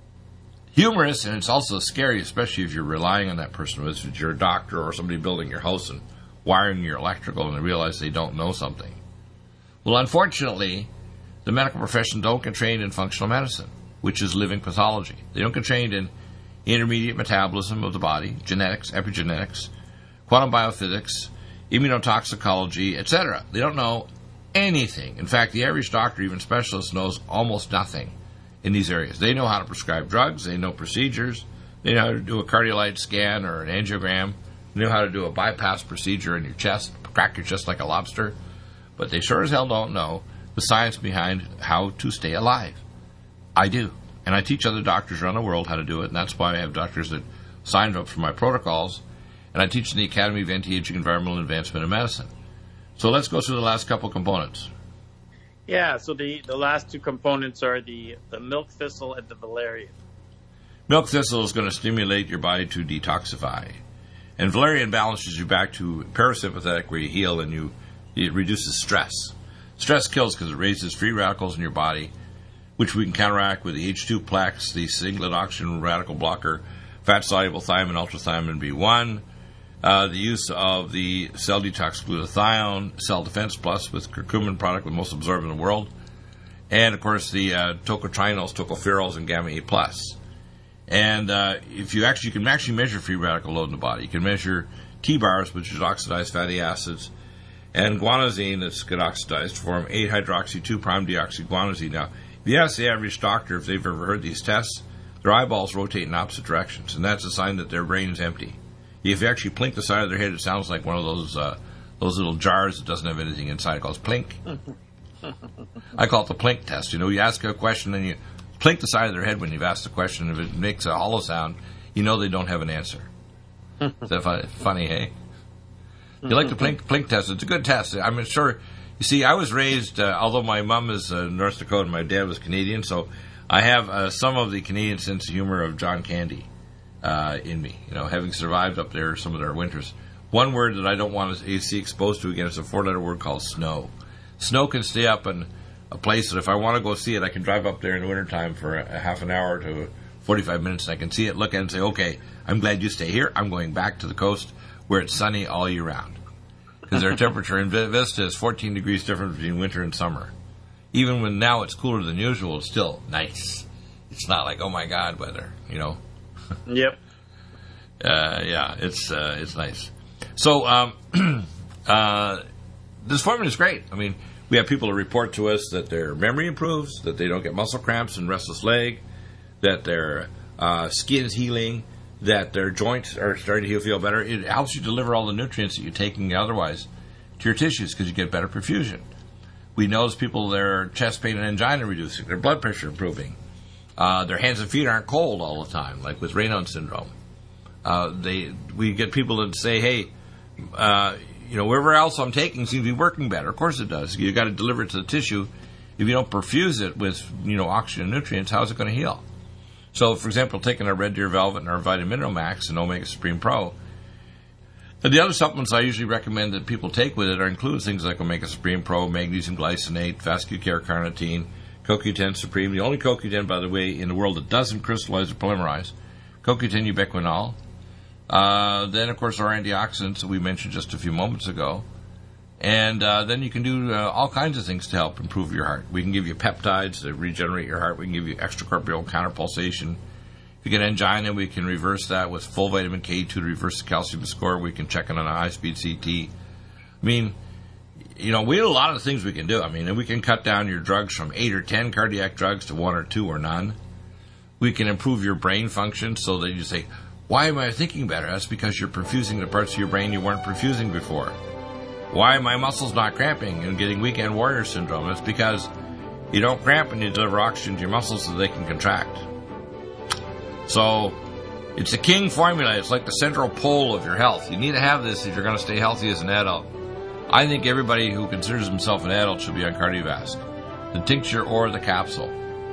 humorous, and it's also scary, especially if you're relying on that person, whether it's your doctor or somebody building your house and wiring your electrical, and they realize they don't know something. Well, unfortunately, the medical profession don't get trained in functional medicine, which is living pathology. They don't get trained in intermediate metabolism of the body, genetics, epigenetics, quantum biophysics, immunotoxicology, et cetera. They don't know anything. In fact, the average doctor, even specialist, knows almost nothing in these areas. They know how to prescribe drugs, they know procedures, they know how to do a cardiolite scan or an angiogram, they know how to do a bypass procedure in your chest, crack your chest like a lobster, but they sure as hell don't know the science behind how to stay alive. I do, and I teach other doctors around the world how to do it, and that's why I have doctors that signed up for my protocols, and I teach in the Academy of Anti-Aging Environmental Advancement in Medicine. So let's go through the last couple components. Yeah, so the, the last two components are the, the milk thistle and the valerian. Milk thistle is going to stimulate your body to detoxify. And valerian balances you back to parasympathetic, where you heal and you it reduces stress. Stress kills because it raises free radicals in your body, which we can counteract with the H two Plex, the singlet oxygen radical blocker, fat-soluble thiamine, ultrathymine B one, Uh, the use of the Cell Detox Glutathione, Cell Defense Plus with curcumin product, the most absorbed in the world, and of course the uh, tocotrienols, tocopherols, and gamma A plus. And uh, if you actually, you can actually measure free radical load in the body. You can measure T-bars, which is oxidized fatty acids, and guanosine that's get oxidized to form eight hydroxy two prime deoxyguanosine. Now, if you ask the average doctor if they've ever heard these tests, their eyeballs rotate in opposite directions, and that's a sign that their brain is empty. If you actually plink the side of their head, it sounds like one of those uh, those little jars that doesn't have anything inside. It calls plink. I call it the plink test. You know, you ask a question and you plink the side of their head when you've asked the question. If it makes a hollow sound, you know they don't have an answer. Is that funny, funny hey? You like the plink, plink test? It's a good test. I'm sure. You see, I was raised, uh, although my mom is uh, North Dakota and my dad was Canadian, so I have uh, some of the Canadian sense of humor of John Candy. Uh, in me, you know, having survived up there some of their winters. One word that I don't want to see exposed to again is a four-letter word called snow. Snow can stay up in a place that if I want to go see it, I can drive up there in the wintertime for a, a half an hour to forty-five minutes, and I can see it, look at it, and say, okay, I'm glad you stay here. I'm going back to the coast where it's sunny all year round. Because their temperature in Vista is fourteen degrees difference between winter and summer. Even when now it's cooler than usual, it's still nice. It's not like, oh my God, weather, you know. Yep. Uh, yeah, it's uh, it's nice. So um, uh, this formula is great. I mean, we have people who report to us that their memory improves, that they don't get muscle cramps and restless leg, that their uh, skin is healing, that their joints are starting to feel better. It helps you deliver all the nutrients that you're taking otherwise to your tissues because you get better perfusion. We notice people, their chest pain and angina reducing, their blood pressure improving. Uh, their hands and feet aren't cold all the time, like with Raynaud syndrome. Uh, they, we get people that say, hey, uh, you know, wherever else I'm taking seems to be working better. Of course it does. You've got to deliver it to the tissue. If you don't perfuse it with, you know, oxygen and nutrients, how is it going to heal? So, for example, taking our Red Deer Velvet and our Vitamin Mineral Max and Omega Supreme Pro. And the other supplements I usually recommend that people take with it are include things like Omega Supreme Pro, magnesium glycinate, Vascucare carnitine, C O Q ten Supreme, the only C O Q ten, by the way, in the world that doesn't crystallize or polymerize, C O Q ten ubiquinol. Uh, then, of course, our antioxidants that we mentioned just a few moments ago. And uh, then you can do uh, all kinds of things to help improve your heart. We can give you peptides to regenerate your heart. We can give you extracorporeal counterpulsation. If you get angina, we can reverse that with full vitamin K two to reverse the calcium score. We can check it on a high-speed C T. I mean, you know, we have a lot of things we can do. I mean, we can cut down your drugs from eight or ten cardiac drugs to one or two or none. We can improve your brain function so that you say, why am I thinking better? That's because you're perfusing the parts of your brain you weren't perfusing before. Why are my muscles not cramping and getting weekend warrior syndrome? It's because you don't cramp and you deliver oxygen to your muscles so they can contract. So it's a king formula. It's like the central pole of your health. You need to have this if you're going to stay healthy as an adult. I think everybody who considers himself an adult should be on Cardiovasc, the tincture or the capsule.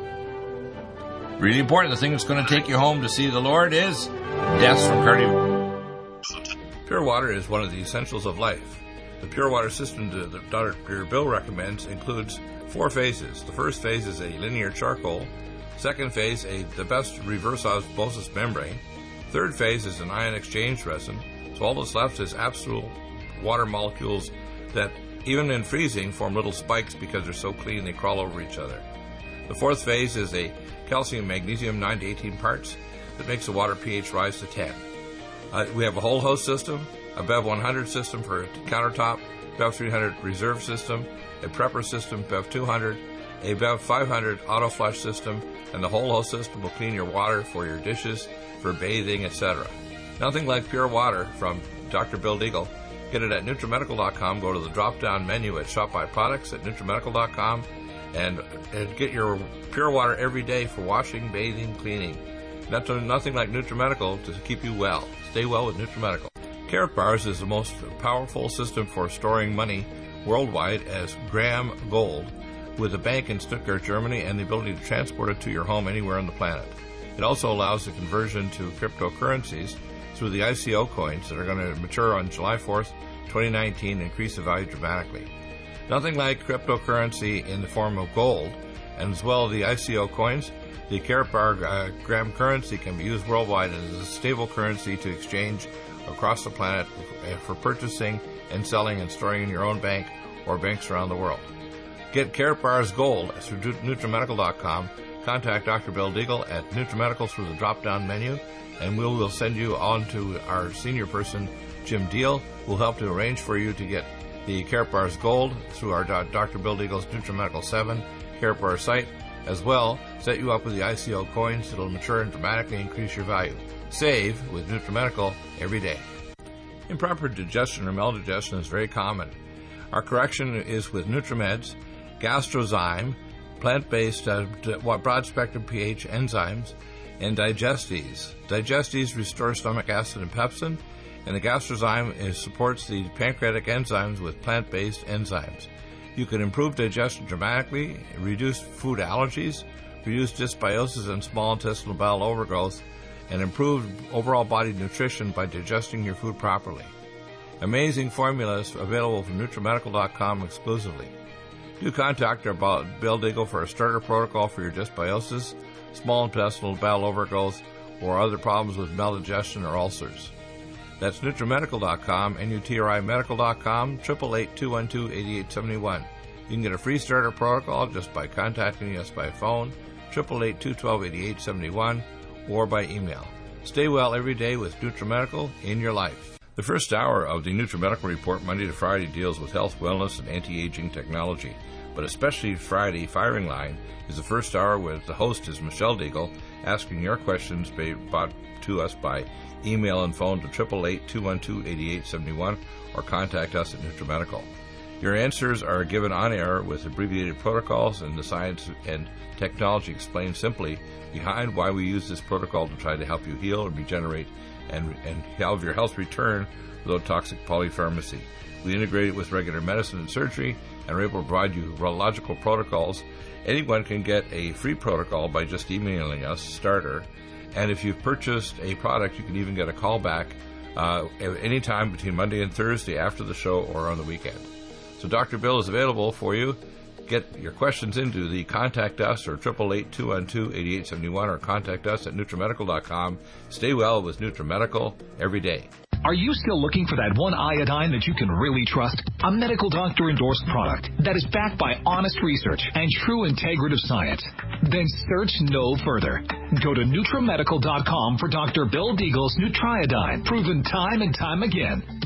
Really important. The thing that's going to take you home to see the Lord is deaths from cardiovascular. Pure water is one of the essentials of life. The pure water system that Doctor Bill recommends includes four phases. The first phase is a linear charcoal. Second phase, a the best reverse osmosis membrane. Third phase is an ion exchange resin. So all that's left is absolute water molecules that, even in freezing, form little spikes because they're so clean they crawl over each other. The fourth phase is a calcium magnesium nine to eighteen parts that makes the water pH rise to ten. Uh, we have a whole host system, a B E V one hundred system for countertop, B E V three hundred reserve system, a prepper system, B E V two hundred, a B E V five hundred auto flush system, and the whole host system will clean your water for your dishes, for bathing, et cetera. Nothing like pure water from Doctor Bill Deagle. Get it at NutriMedical dot com. Go to the drop-down menu at Shop by Products at NutriMedical dot com and, and get your pure water every day for washing, bathing, cleaning. Nothing, nothing like NutriMedical to keep you well. Stay well with NutriMedical. Carrot Bars is the most powerful system for storing money worldwide as Graham Gold, with a bank in Stuttgart, Germany, and the ability to transport it to your home anywhere on the planet. It also allows the conversion to cryptocurrencies through the I C O coins that are going to mature on July fourth, twenty nineteen, and increase the value dramatically. Nothing like cryptocurrency in the form of gold, and as well as the I C O coins. The Carrot Bar uh, Graham currency can be used worldwide as a stable currency to exchange across the planet for purchasing and selling and storing in your own bank or banks around the world. Get Carrot Bars Gold through NutriMedical dot com. Contact Doctor Bill Deagle at NutriMedical through the drop-down menu, and we'll, we'll send you on to our senior person, Jim Deal, who will help to arrange for you to get the Carrot Bars Gold through our Doctor Bill Deagle's NutriMedical seven Carrot Bar site. As well, set you up with the I C O coins that will mature and dramatically increase your value. Save with NutriMedical every day. Improper digestion or maldigestion is very common. Our correction is with NutriMeds, Gastrozyme, plant-based uh, broad-spectrum pH enzymes, and Digestes. Digestes restore stomach acid and pepsin, and the Gastrozyme is, supports the pancreatic enzymes with plant-based enzymes. You can improve digestion dramatically, reduce food allergies, reduce dysbiosis and small intestinal bowel overgrowth, and improve overall body nutrition by digesting your food properly. Amazing formulas available from NutriMedical dot com exclusively. Do contact our Bill Deagle for a starter protocol for your dysbiosis, small intestinal bowel overgrowth, or other problems with maldigestion or ulcers. That's NutriMedical dot com, N U T R I Medical dot com, eight eight eight, two one two, eight eight seven one. You can get a free starter protocol just by contacting us by phone, eight eight eight, two one two, eight eight seven one, or by email. Stay well every day with NutriMedical in your life. The first hour of the NutriMedical Report, Monday to Friday, deals with health, wellness, and anti-aging technology. But especially Friday, Firing Line, is the first hour where the host is Michelle Deagle, asking your questions brought to us by email and phone to eight eight eight, two one two, eight eight seven one or contact us at NutriMedical. Your answers are given on air with abbreviated protocols and the science and technology explained simply behind why we use this protocol to try to help you heal and regenerate and, and have your health return without toxic polypharmacy. We integrate it with regular medicine and surgery and are able to provide you urological protocols. Anyone can get a free protocol by just emailing us, starter. And if you've purchased a product, you can even get a call back uh, at any time between Monday and Thursday after the show or on the weekend. So Doctor Bill is available for you. Get your questions into the Contact Us or eight eight eight, two one two, eight eight seven one or contact us at NutriMedical dot com. Stay well with NutriMedical every day. Are you still looking for that one iodine that you can really trust? A medical doctor endorsed product that is backed by honest research and true integrative science? Then search no further. Go to NutriMedical dot com for Doctor Bill Deagle's Nutriodine, proven time and time again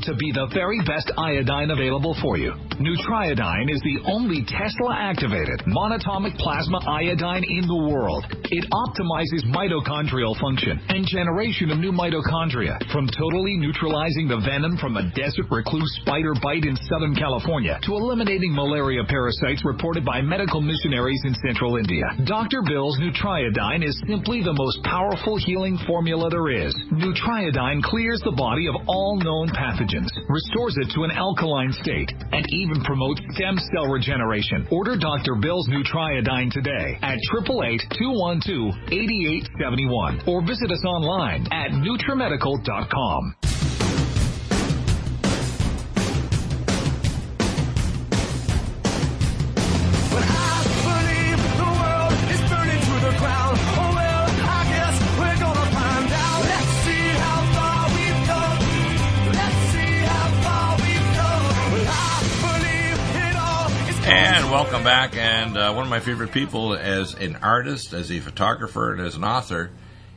to be the very best iodine available for you. Nutriodine is the only Tesla-activated monatomic plasma iodine in the world. It optimizes mitochondrial function and generation of new mitochondria, from totally neutralizing the venom from a desert recluse spider bite in Southern California to eliminating malaria parasites reported by medical missionaries in central India. Doctor Bill's Nutriodine is simply the most powerful healing formula there is. Nutriodine clears the body of all known pathogens, restores it to an alkaline state, and even promotes stem cell regeneration. Order Doctor Bill's Nutriodine today at eight eight eight, two one two, eight eight seven one or visit us online at Nutrimedical dot com. And welcome back. And uh, one of my favorite people as an artist, as a photographer, and as an author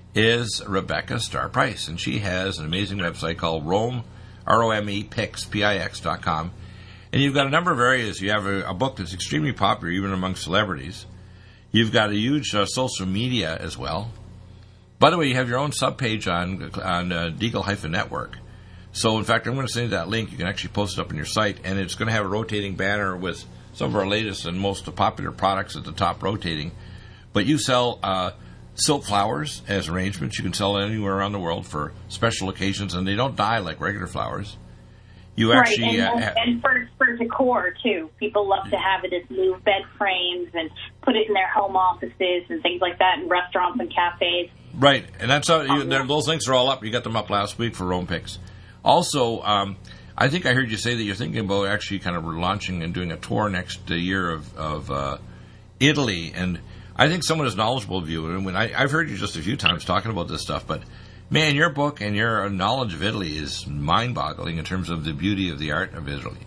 is Rebecca Starr Price. And she has an amazing website called Rome, R O M E, Pix, P I X dot com. And you've got a number of areas. You have a, a book that's extremely popular, even among celebrities. You've got a huge uh, social media as well. By the way, you have your own subpage on, on uh, Deagle-Network. So, in fact, I'm going to send you that link. You can actually post it up on your site. And it's going to have a rotating banner with some of our latest and most popular products at the top rotating. But you sell uh, silk flowers as arrangements. You can sell it anywhere around the world for special occasions, and they don't die like regular flowers. You right, actually and, uh, ha- and for, for decor, too. People love to have it as new bed frames and put it in their home offices and things like that in restaurants and cafes. Right, and that's how you, those links are all up. You got them up last week for Rome Picks. Also, um, I think I heard you say that you're thinking about actually kind of launching and doing a tour next uh, year of, of uh, Italy. And I think someone is knowledgeable of you. And when I, I've heard you just a few times talking about this stuff, but man, your book and your knowledge of Italy is mind-boggling in terms of the beauty of the art of Italy.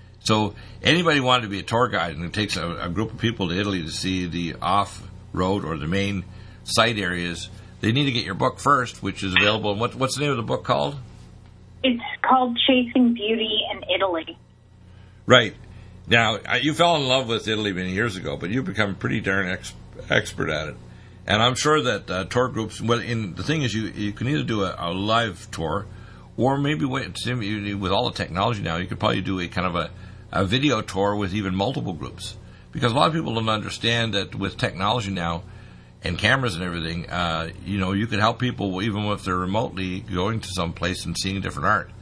So anybody wanted to be a tour guide, and it takes a, a group of people to Italy to see the off-road or the main site areas, they need to get your book first, which is available. What, what's the name of the book called? It's called Chasing Beauty in Italy. Right. Now, you fell in love with Italy many years ago, but you've become pretty darn ex- expert at it. And I'm sure that uh, tour groups, well, in, the thing is you, you can either do a, a live tour, or maybe wait, with all the technology now, you could probably do a kind of a, a video tour with even multiple groups. Because a lot of people don't understand that with technology now, and cameras and everything, uh, you know, you can help people even if they're remotely going to some place and seeing different art.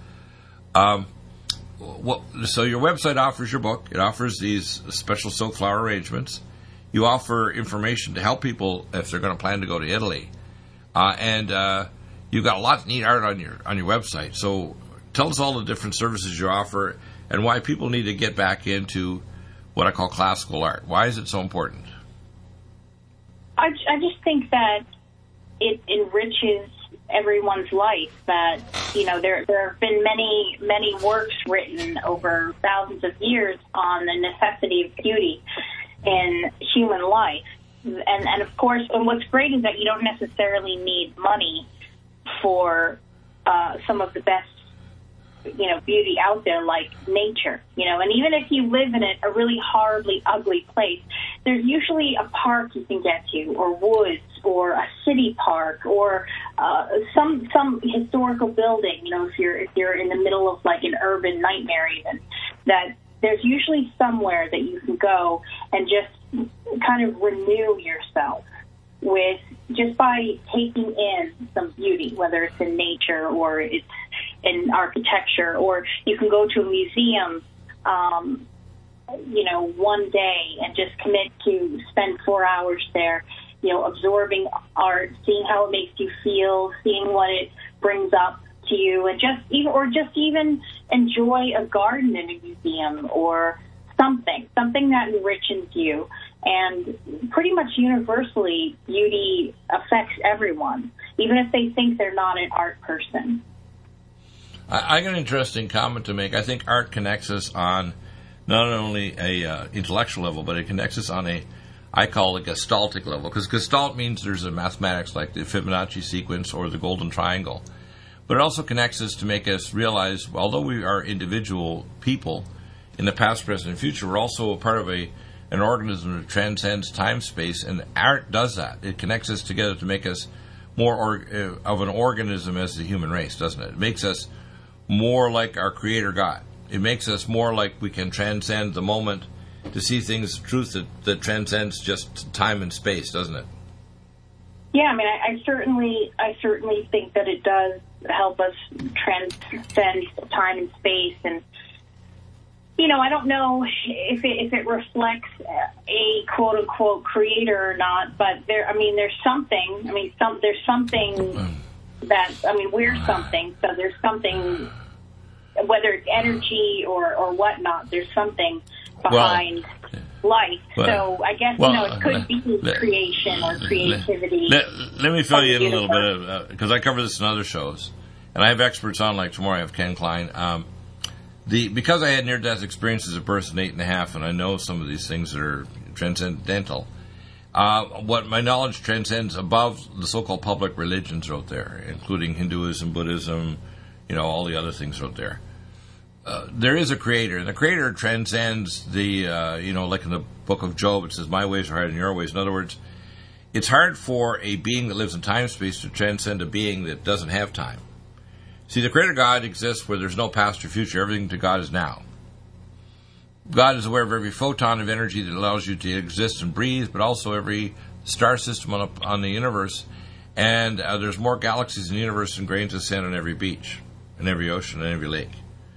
Um, what, so your website offers your book. It offers these special silk flower arrangements. You offer information to help people if they're going to plan to go to Italy. Uh, and uh, you've got a lot of neat art on your on your website. So tell us all the different services you offer and why people need to get back into what I call classical art. Why is it so important? I, I just think that it enriches everyone's life. That, you know, there there have been many, many works written over thousands of years on the necessity of beauty in human life. And, and of course, and what's great is that you don't necessarily need money for uh, some of the best, you know, beauty out there, like nature, you know. And even if you live in a, a really horribly ugly place, there's usually a park you can get to, or woods, or a city park, or uh, some some historical building. You know, if you're if you're in the middle of like an urban nightmare, even, that there's usually somewhere that you can go and just kind of renew yourself with just by taking in some beauty, whether it's in nature or it's in architecture, or you can go to a museum, um, you know, one day and just commit to spend four hours there, you know, absorbing art, seeing how it makes you feel, seeing what it brings up to you, and just even, or just even enjoy a garden in a museum or something, something that enriches you. And pretty much universally, beauty affects everyone, even if they think they're not an art person. I, I got an interesting comment to make. I think art connects us on not only a uh, intellectual level, but it connects us on a, I call it, gestaltic level. Because gestalt means there's a mathematics like the Fibonacci sequence or the golden triangle. But it also connects us to make us realize, although we are individual people in the past, present, and future, we're also a part of a an organism that transcends time, space, and art does that. It connects us together to make us more or, uh, of an organism as the human race, doesn't it? It makes us more like our Creator God. It makes us more like we can transcend the moment to see things, truth that, that transcends just time and space, doesn't it? Yeah, I mean, I, I certainly, I certainly think that it does help us transcend time and space. And, you know, I don't know if it, if it reflects a quote unquote creator or not, but there, I mean, there's something, I mean, some, there's something that, I mean, we're something, so there's something, whether it's energy or, or whatnot, there's something behind well, life. Well, so I guess, well, you know, it could be let, creation or creativity. Let, let me fill you in a little bit, because uh, I cover this in other shows, and I have experts on, like tomorrow I have Ken Klein. Um, the Because I had near-death experiences at birth in eight and a half, and I know some of these things that are transcendental, uh, what my knowledge transcends above the so-called public religions out there, including Hinduism, Buddhism, you know, all the other things out there. Uh, there is a creator, and the creator transcends the, uh, you know, like in the book of Job, it says, my ways are higher than your ways. In other words, it's hard for a being that lives in time space to transcend a being that doesn't have time. See, the creator God exists where there's no past or future. Everything to God is now. God is aware of every photon of energy that allows you to exist and breathe, but also every star system on, a, on the universe. And uh, there's more galaxies in the universe than grains of sand on every beach, and every ocean, and every lake.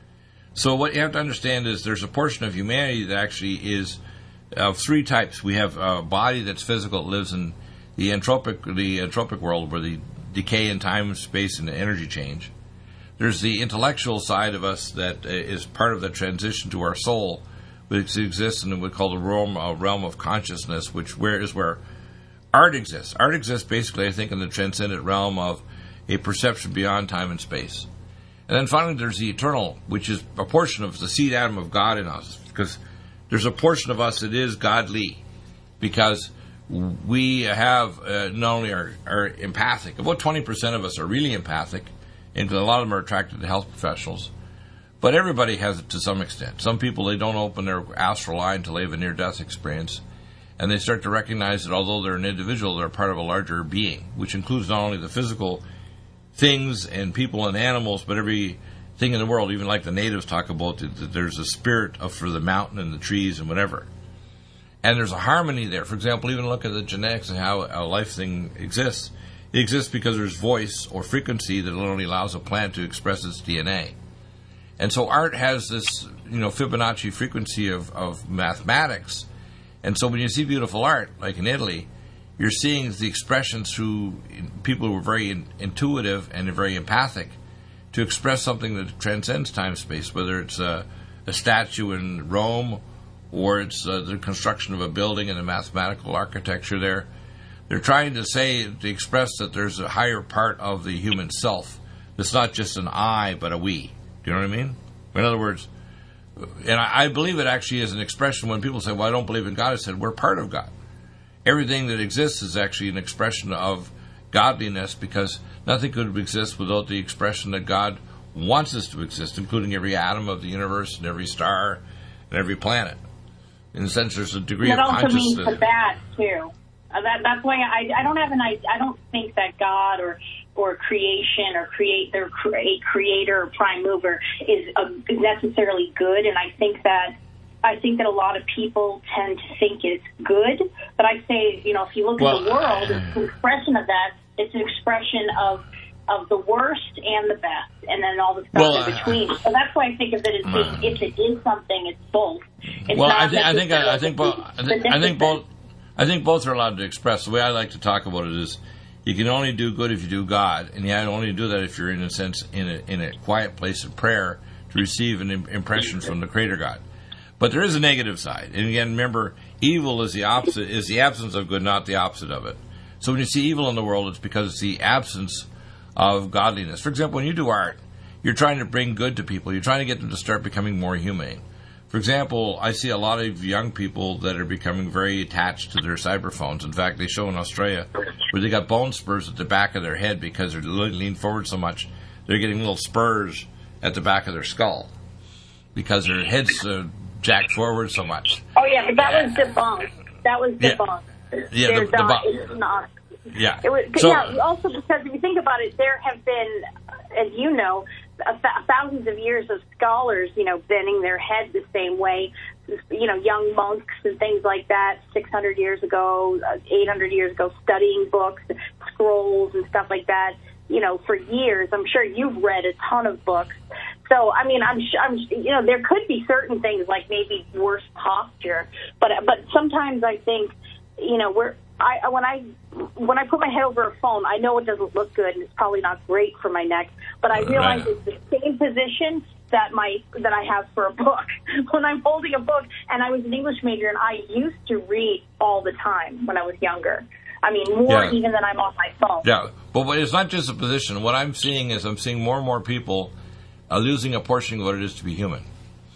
So what you have to understand is there's a portion of humanity that actually is of three types. We have a body that's physical, that lives in the entropic, the entropic world, where the decay in time, space, and energy change. There's the intellectual side of us that is part of the transition to our soul, which exists in what we call the realm, uh, realm of consciousness, which where is where art exists. Art exists basically, I think, in the transcendent realm of a perception beyond time and space. And then finally, there's the eternal, which is a portion of the seed atom of God in us, because there's a portion of us that is godly, because we have uh, not only are, are empathic, about twenty percent of us are really empathic, and a lot of them are attracted to health professionals, but everybody has it to some extent. Some people, they don't open their astral eye until they have a near-death experience, and they start to recognize that although they're an individual, they're part of a larger being, which includes not only the physical things and people and animals, but every thing in the world, even like the natives talk about, that there's a spirit of, for the mountain and the trees and whatever. And there's a harmony there. For example, even look at the genetics and how a life thing exists. It exists because there's voice or frequency that only allows a plant to express its D N A. And so art has this, you know, Fibonacci frequency of, of mathematics. And so when you see beautiful art, like in Italy, you're seeing the expressions through people who are very in, intuitive and very empathic to express something that transcends time space, whether it's a, a statue in Rome or it's uh, the construction of a building and the mathematical architecture there. They're trying to say, to express that there's a higher part of the human self that's not just an I, but a we. Do you know what I mean? In other words, and I, I believe it actually is an expression when people say, well, I don't believe in God. I said, we're part of God. Everything that exists is actually an expression of godliness, because nothing could exist without the expression that God wants us to exist, including every atom of the universe and every star and every planet. In a sense, there's a degree that of also consciousness. Means the bad too. Uh, that, that's why I, I don't have an I, I don't think that God or or creation or create their a creator or prime mover is, a, is necessarily good, and I think that. I think that a lot of people tend to think it's good, but I say, you know, if you look well, at the world, it's an expression of that. It's an expression of of the worst and the best, and then all the stuff well, in between. Uh, so that's why I think of it as being, uh, if it is something, it's both. It's well, not I, th- I think I, I think both. I think, I think both. I think both are allowed to express. The way I like to talk about it is, you can only do good if you do God, and you only do that if you're in a sense in a in a quiet place of prayer to receive an im- impression from the Creator God. But there is a negative side. And again, remember, evil is the opposite, is the absence of good, not the opposite of it. So when you see evil in the world, it's because it's the absence of godliness. For example, when you do art, you're trying to bring good to people. You're trying to get them to start becoming more humane. For example, I see a lot of young people that are becoming very attached to their cyber phones. In fact, they show in Australia where they got bone spurs at the back of their head because they're leaning forward so much they're getting little spurs at the back of their skull because their head's uh, jacked forward so much. Oh yeah, but that was debunked. That was debunked. Yeah, yeah the, the, not, the, it's not. Yeah. It was, so, yeah. Also, because if you think about it, there have been, as you know, a th- thousands of years of scholars, you know, bending their head the same way. You know, young monks and things like that, six hundred years ago, uh, eight hundred years ago, studying books, scrolls, and stuff like that. You know, for years. I'm sure you've read a ton of books. So, I mean, I'm, I'm, you know, there could be certain things like maybe worse posture, but but sometimes I think, you know, we're I when I when I put my head over a phone, I know it doesn't look good and it's probably not great for my neck, but I realize it's the same position that my that I have for a book when I'm holding a book. And I was an English major, and I used to read all the time when I was younger. I mean, more yeah. even than I'm on my phone. Yeah, but it's not just a position. What I'm seeing is I'm seeing more and more people uh, losing a portion of what it is to be human.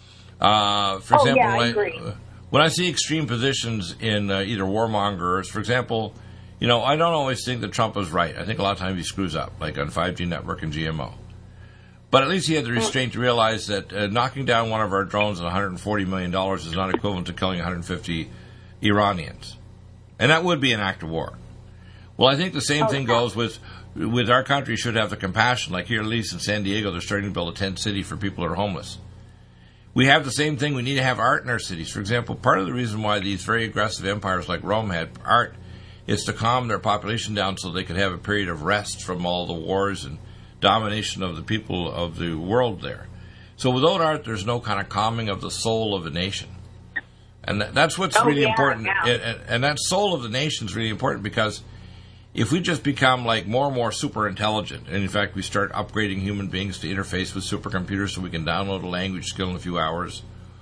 Uh, for oh, example, yeah, I when, agree. I, when I see extreme positions in uh, either warmongers, for example, you know, I don't always think that Trump was right. I think a lot of times he screws up, like on five G network and G M O. But at least he had the restraint to realize that uh, knocking down one of our drones at one hundred forty million dollars is not equivalent to killing one hundred fifty Iranians. And that would be an act of war. Well, I think the same thing goes with with our country should have the compassion. Like here, at least in San Diego, they're starting to build a tent city for people who are homeless. We have the same thing. We need to have art in our cities. For example, part of the reason why these very aggressive empires like Rome had art is to calm their population down so they could have a period of rest from all the wars and domination of the people of the world there. So without art, there's no kind of calming of the soul of a nation. And that's what's oh, really yeah, important. yeah. And, and that soul of the nation is really important because if we just become like more and more super intelligent, and in fact we start upgrading human beings to interface with supercomputers so we can download a language skill in a few hours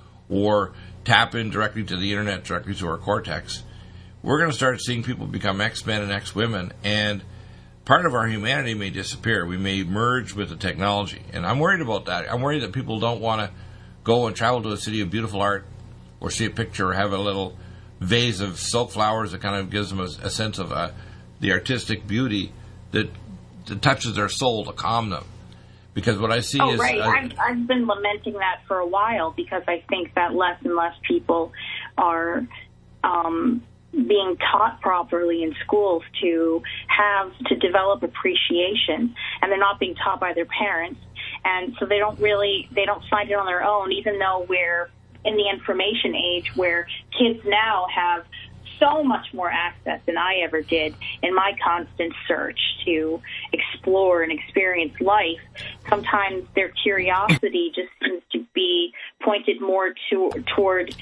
or tap in directly to the internet, directly to our cortex, we're going to start seeing people become X-men and X-women, and part of our humanity may disappear. We may merge with the technology. And I'm worried about that. I'm worried that people don't want to go and travel to a city of beautiful art or see a picture or have a little vase of silk flowers that kind of gives them a, a sense of uh, the artistic beauty that, that touches their soul to calm them. Because what I see oh, is... right. Uh, I've, I've been lamenting that for a while because I think that less and less people are um, being taught properly in schools to have, to develop appreciation, and they're not being taught by their parents. And so they don't really, they don't find it on their own, even though we're in the information age where kids now have so much more access than I ever did in my constant search to explore and experience life. Sometimes their curiosity just seems to be pointed more to, toward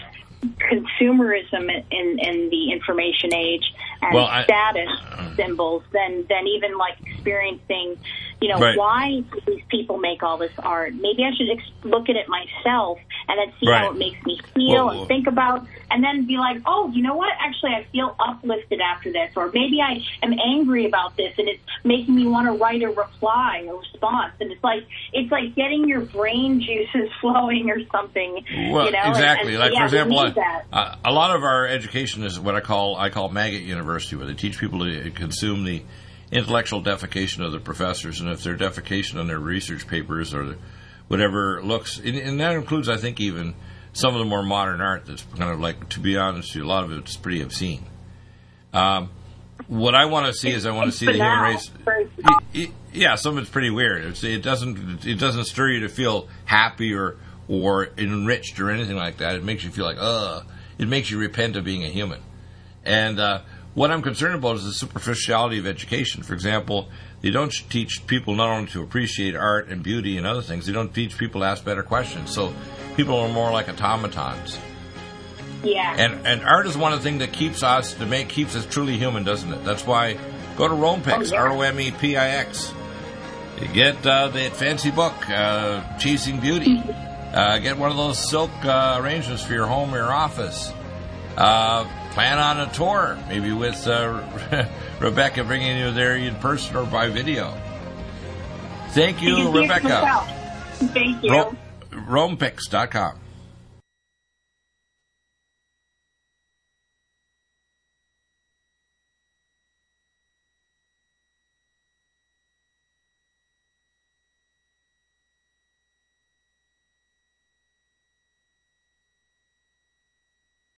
consumerism in, in the information age and well, I, status symbols than, than even like experiencing, you know, right. why do these people make all this art? Maybe I should ex- look at it myself and then see right. how it makes me feel well, and think about, and then be like, oh, you know what? Actually, I feel uplifted after this, or maybe I am angry about this and it's making me want to write a reply, a response. And it's like, it's like getting your brain juices flowing or something. Well, you know? exactly. And, and, like, yeah, for example, that. Uh, a lot of our education is what I call I call maggot university, where they teach people to consume the intellectual defecation of the professors, and if their defecation on their research papers or whatever looks, and, and that includes, I think, even some of the more modern art that's kind of like, to be honest, a lot of it's pretty obscene. Um, what I want to see is I want to see the human race. Yeah, some of it's pretty weird. It's, it doesn't it doesn't stir you to feel happy or or enriched or anything like that. It makes you feel like, ugh. It makes you repent of being a human. And uh, what I'm concerned about is the superficiality of education. For example, they don't teach people not only to appreciate art and beauty and other things, they don't teach people to ask better questions. So people are more like automatons. Yeah. And and art is one of the things that keeps us, to make keeps us truly human, doesn't it? That's why, go to Romepix, oh, yeah. R O M E P I X. You get uh, that fancy book, uh, Chasing Beauty. Uh, get one of those silk uh, arrangements for your home or your office. Uh, plan on a tour, maybe with uh, Rebecca bringing you there in person or by video. Thank you, you Rebecca. Thank you. Ro- Romepix dot com.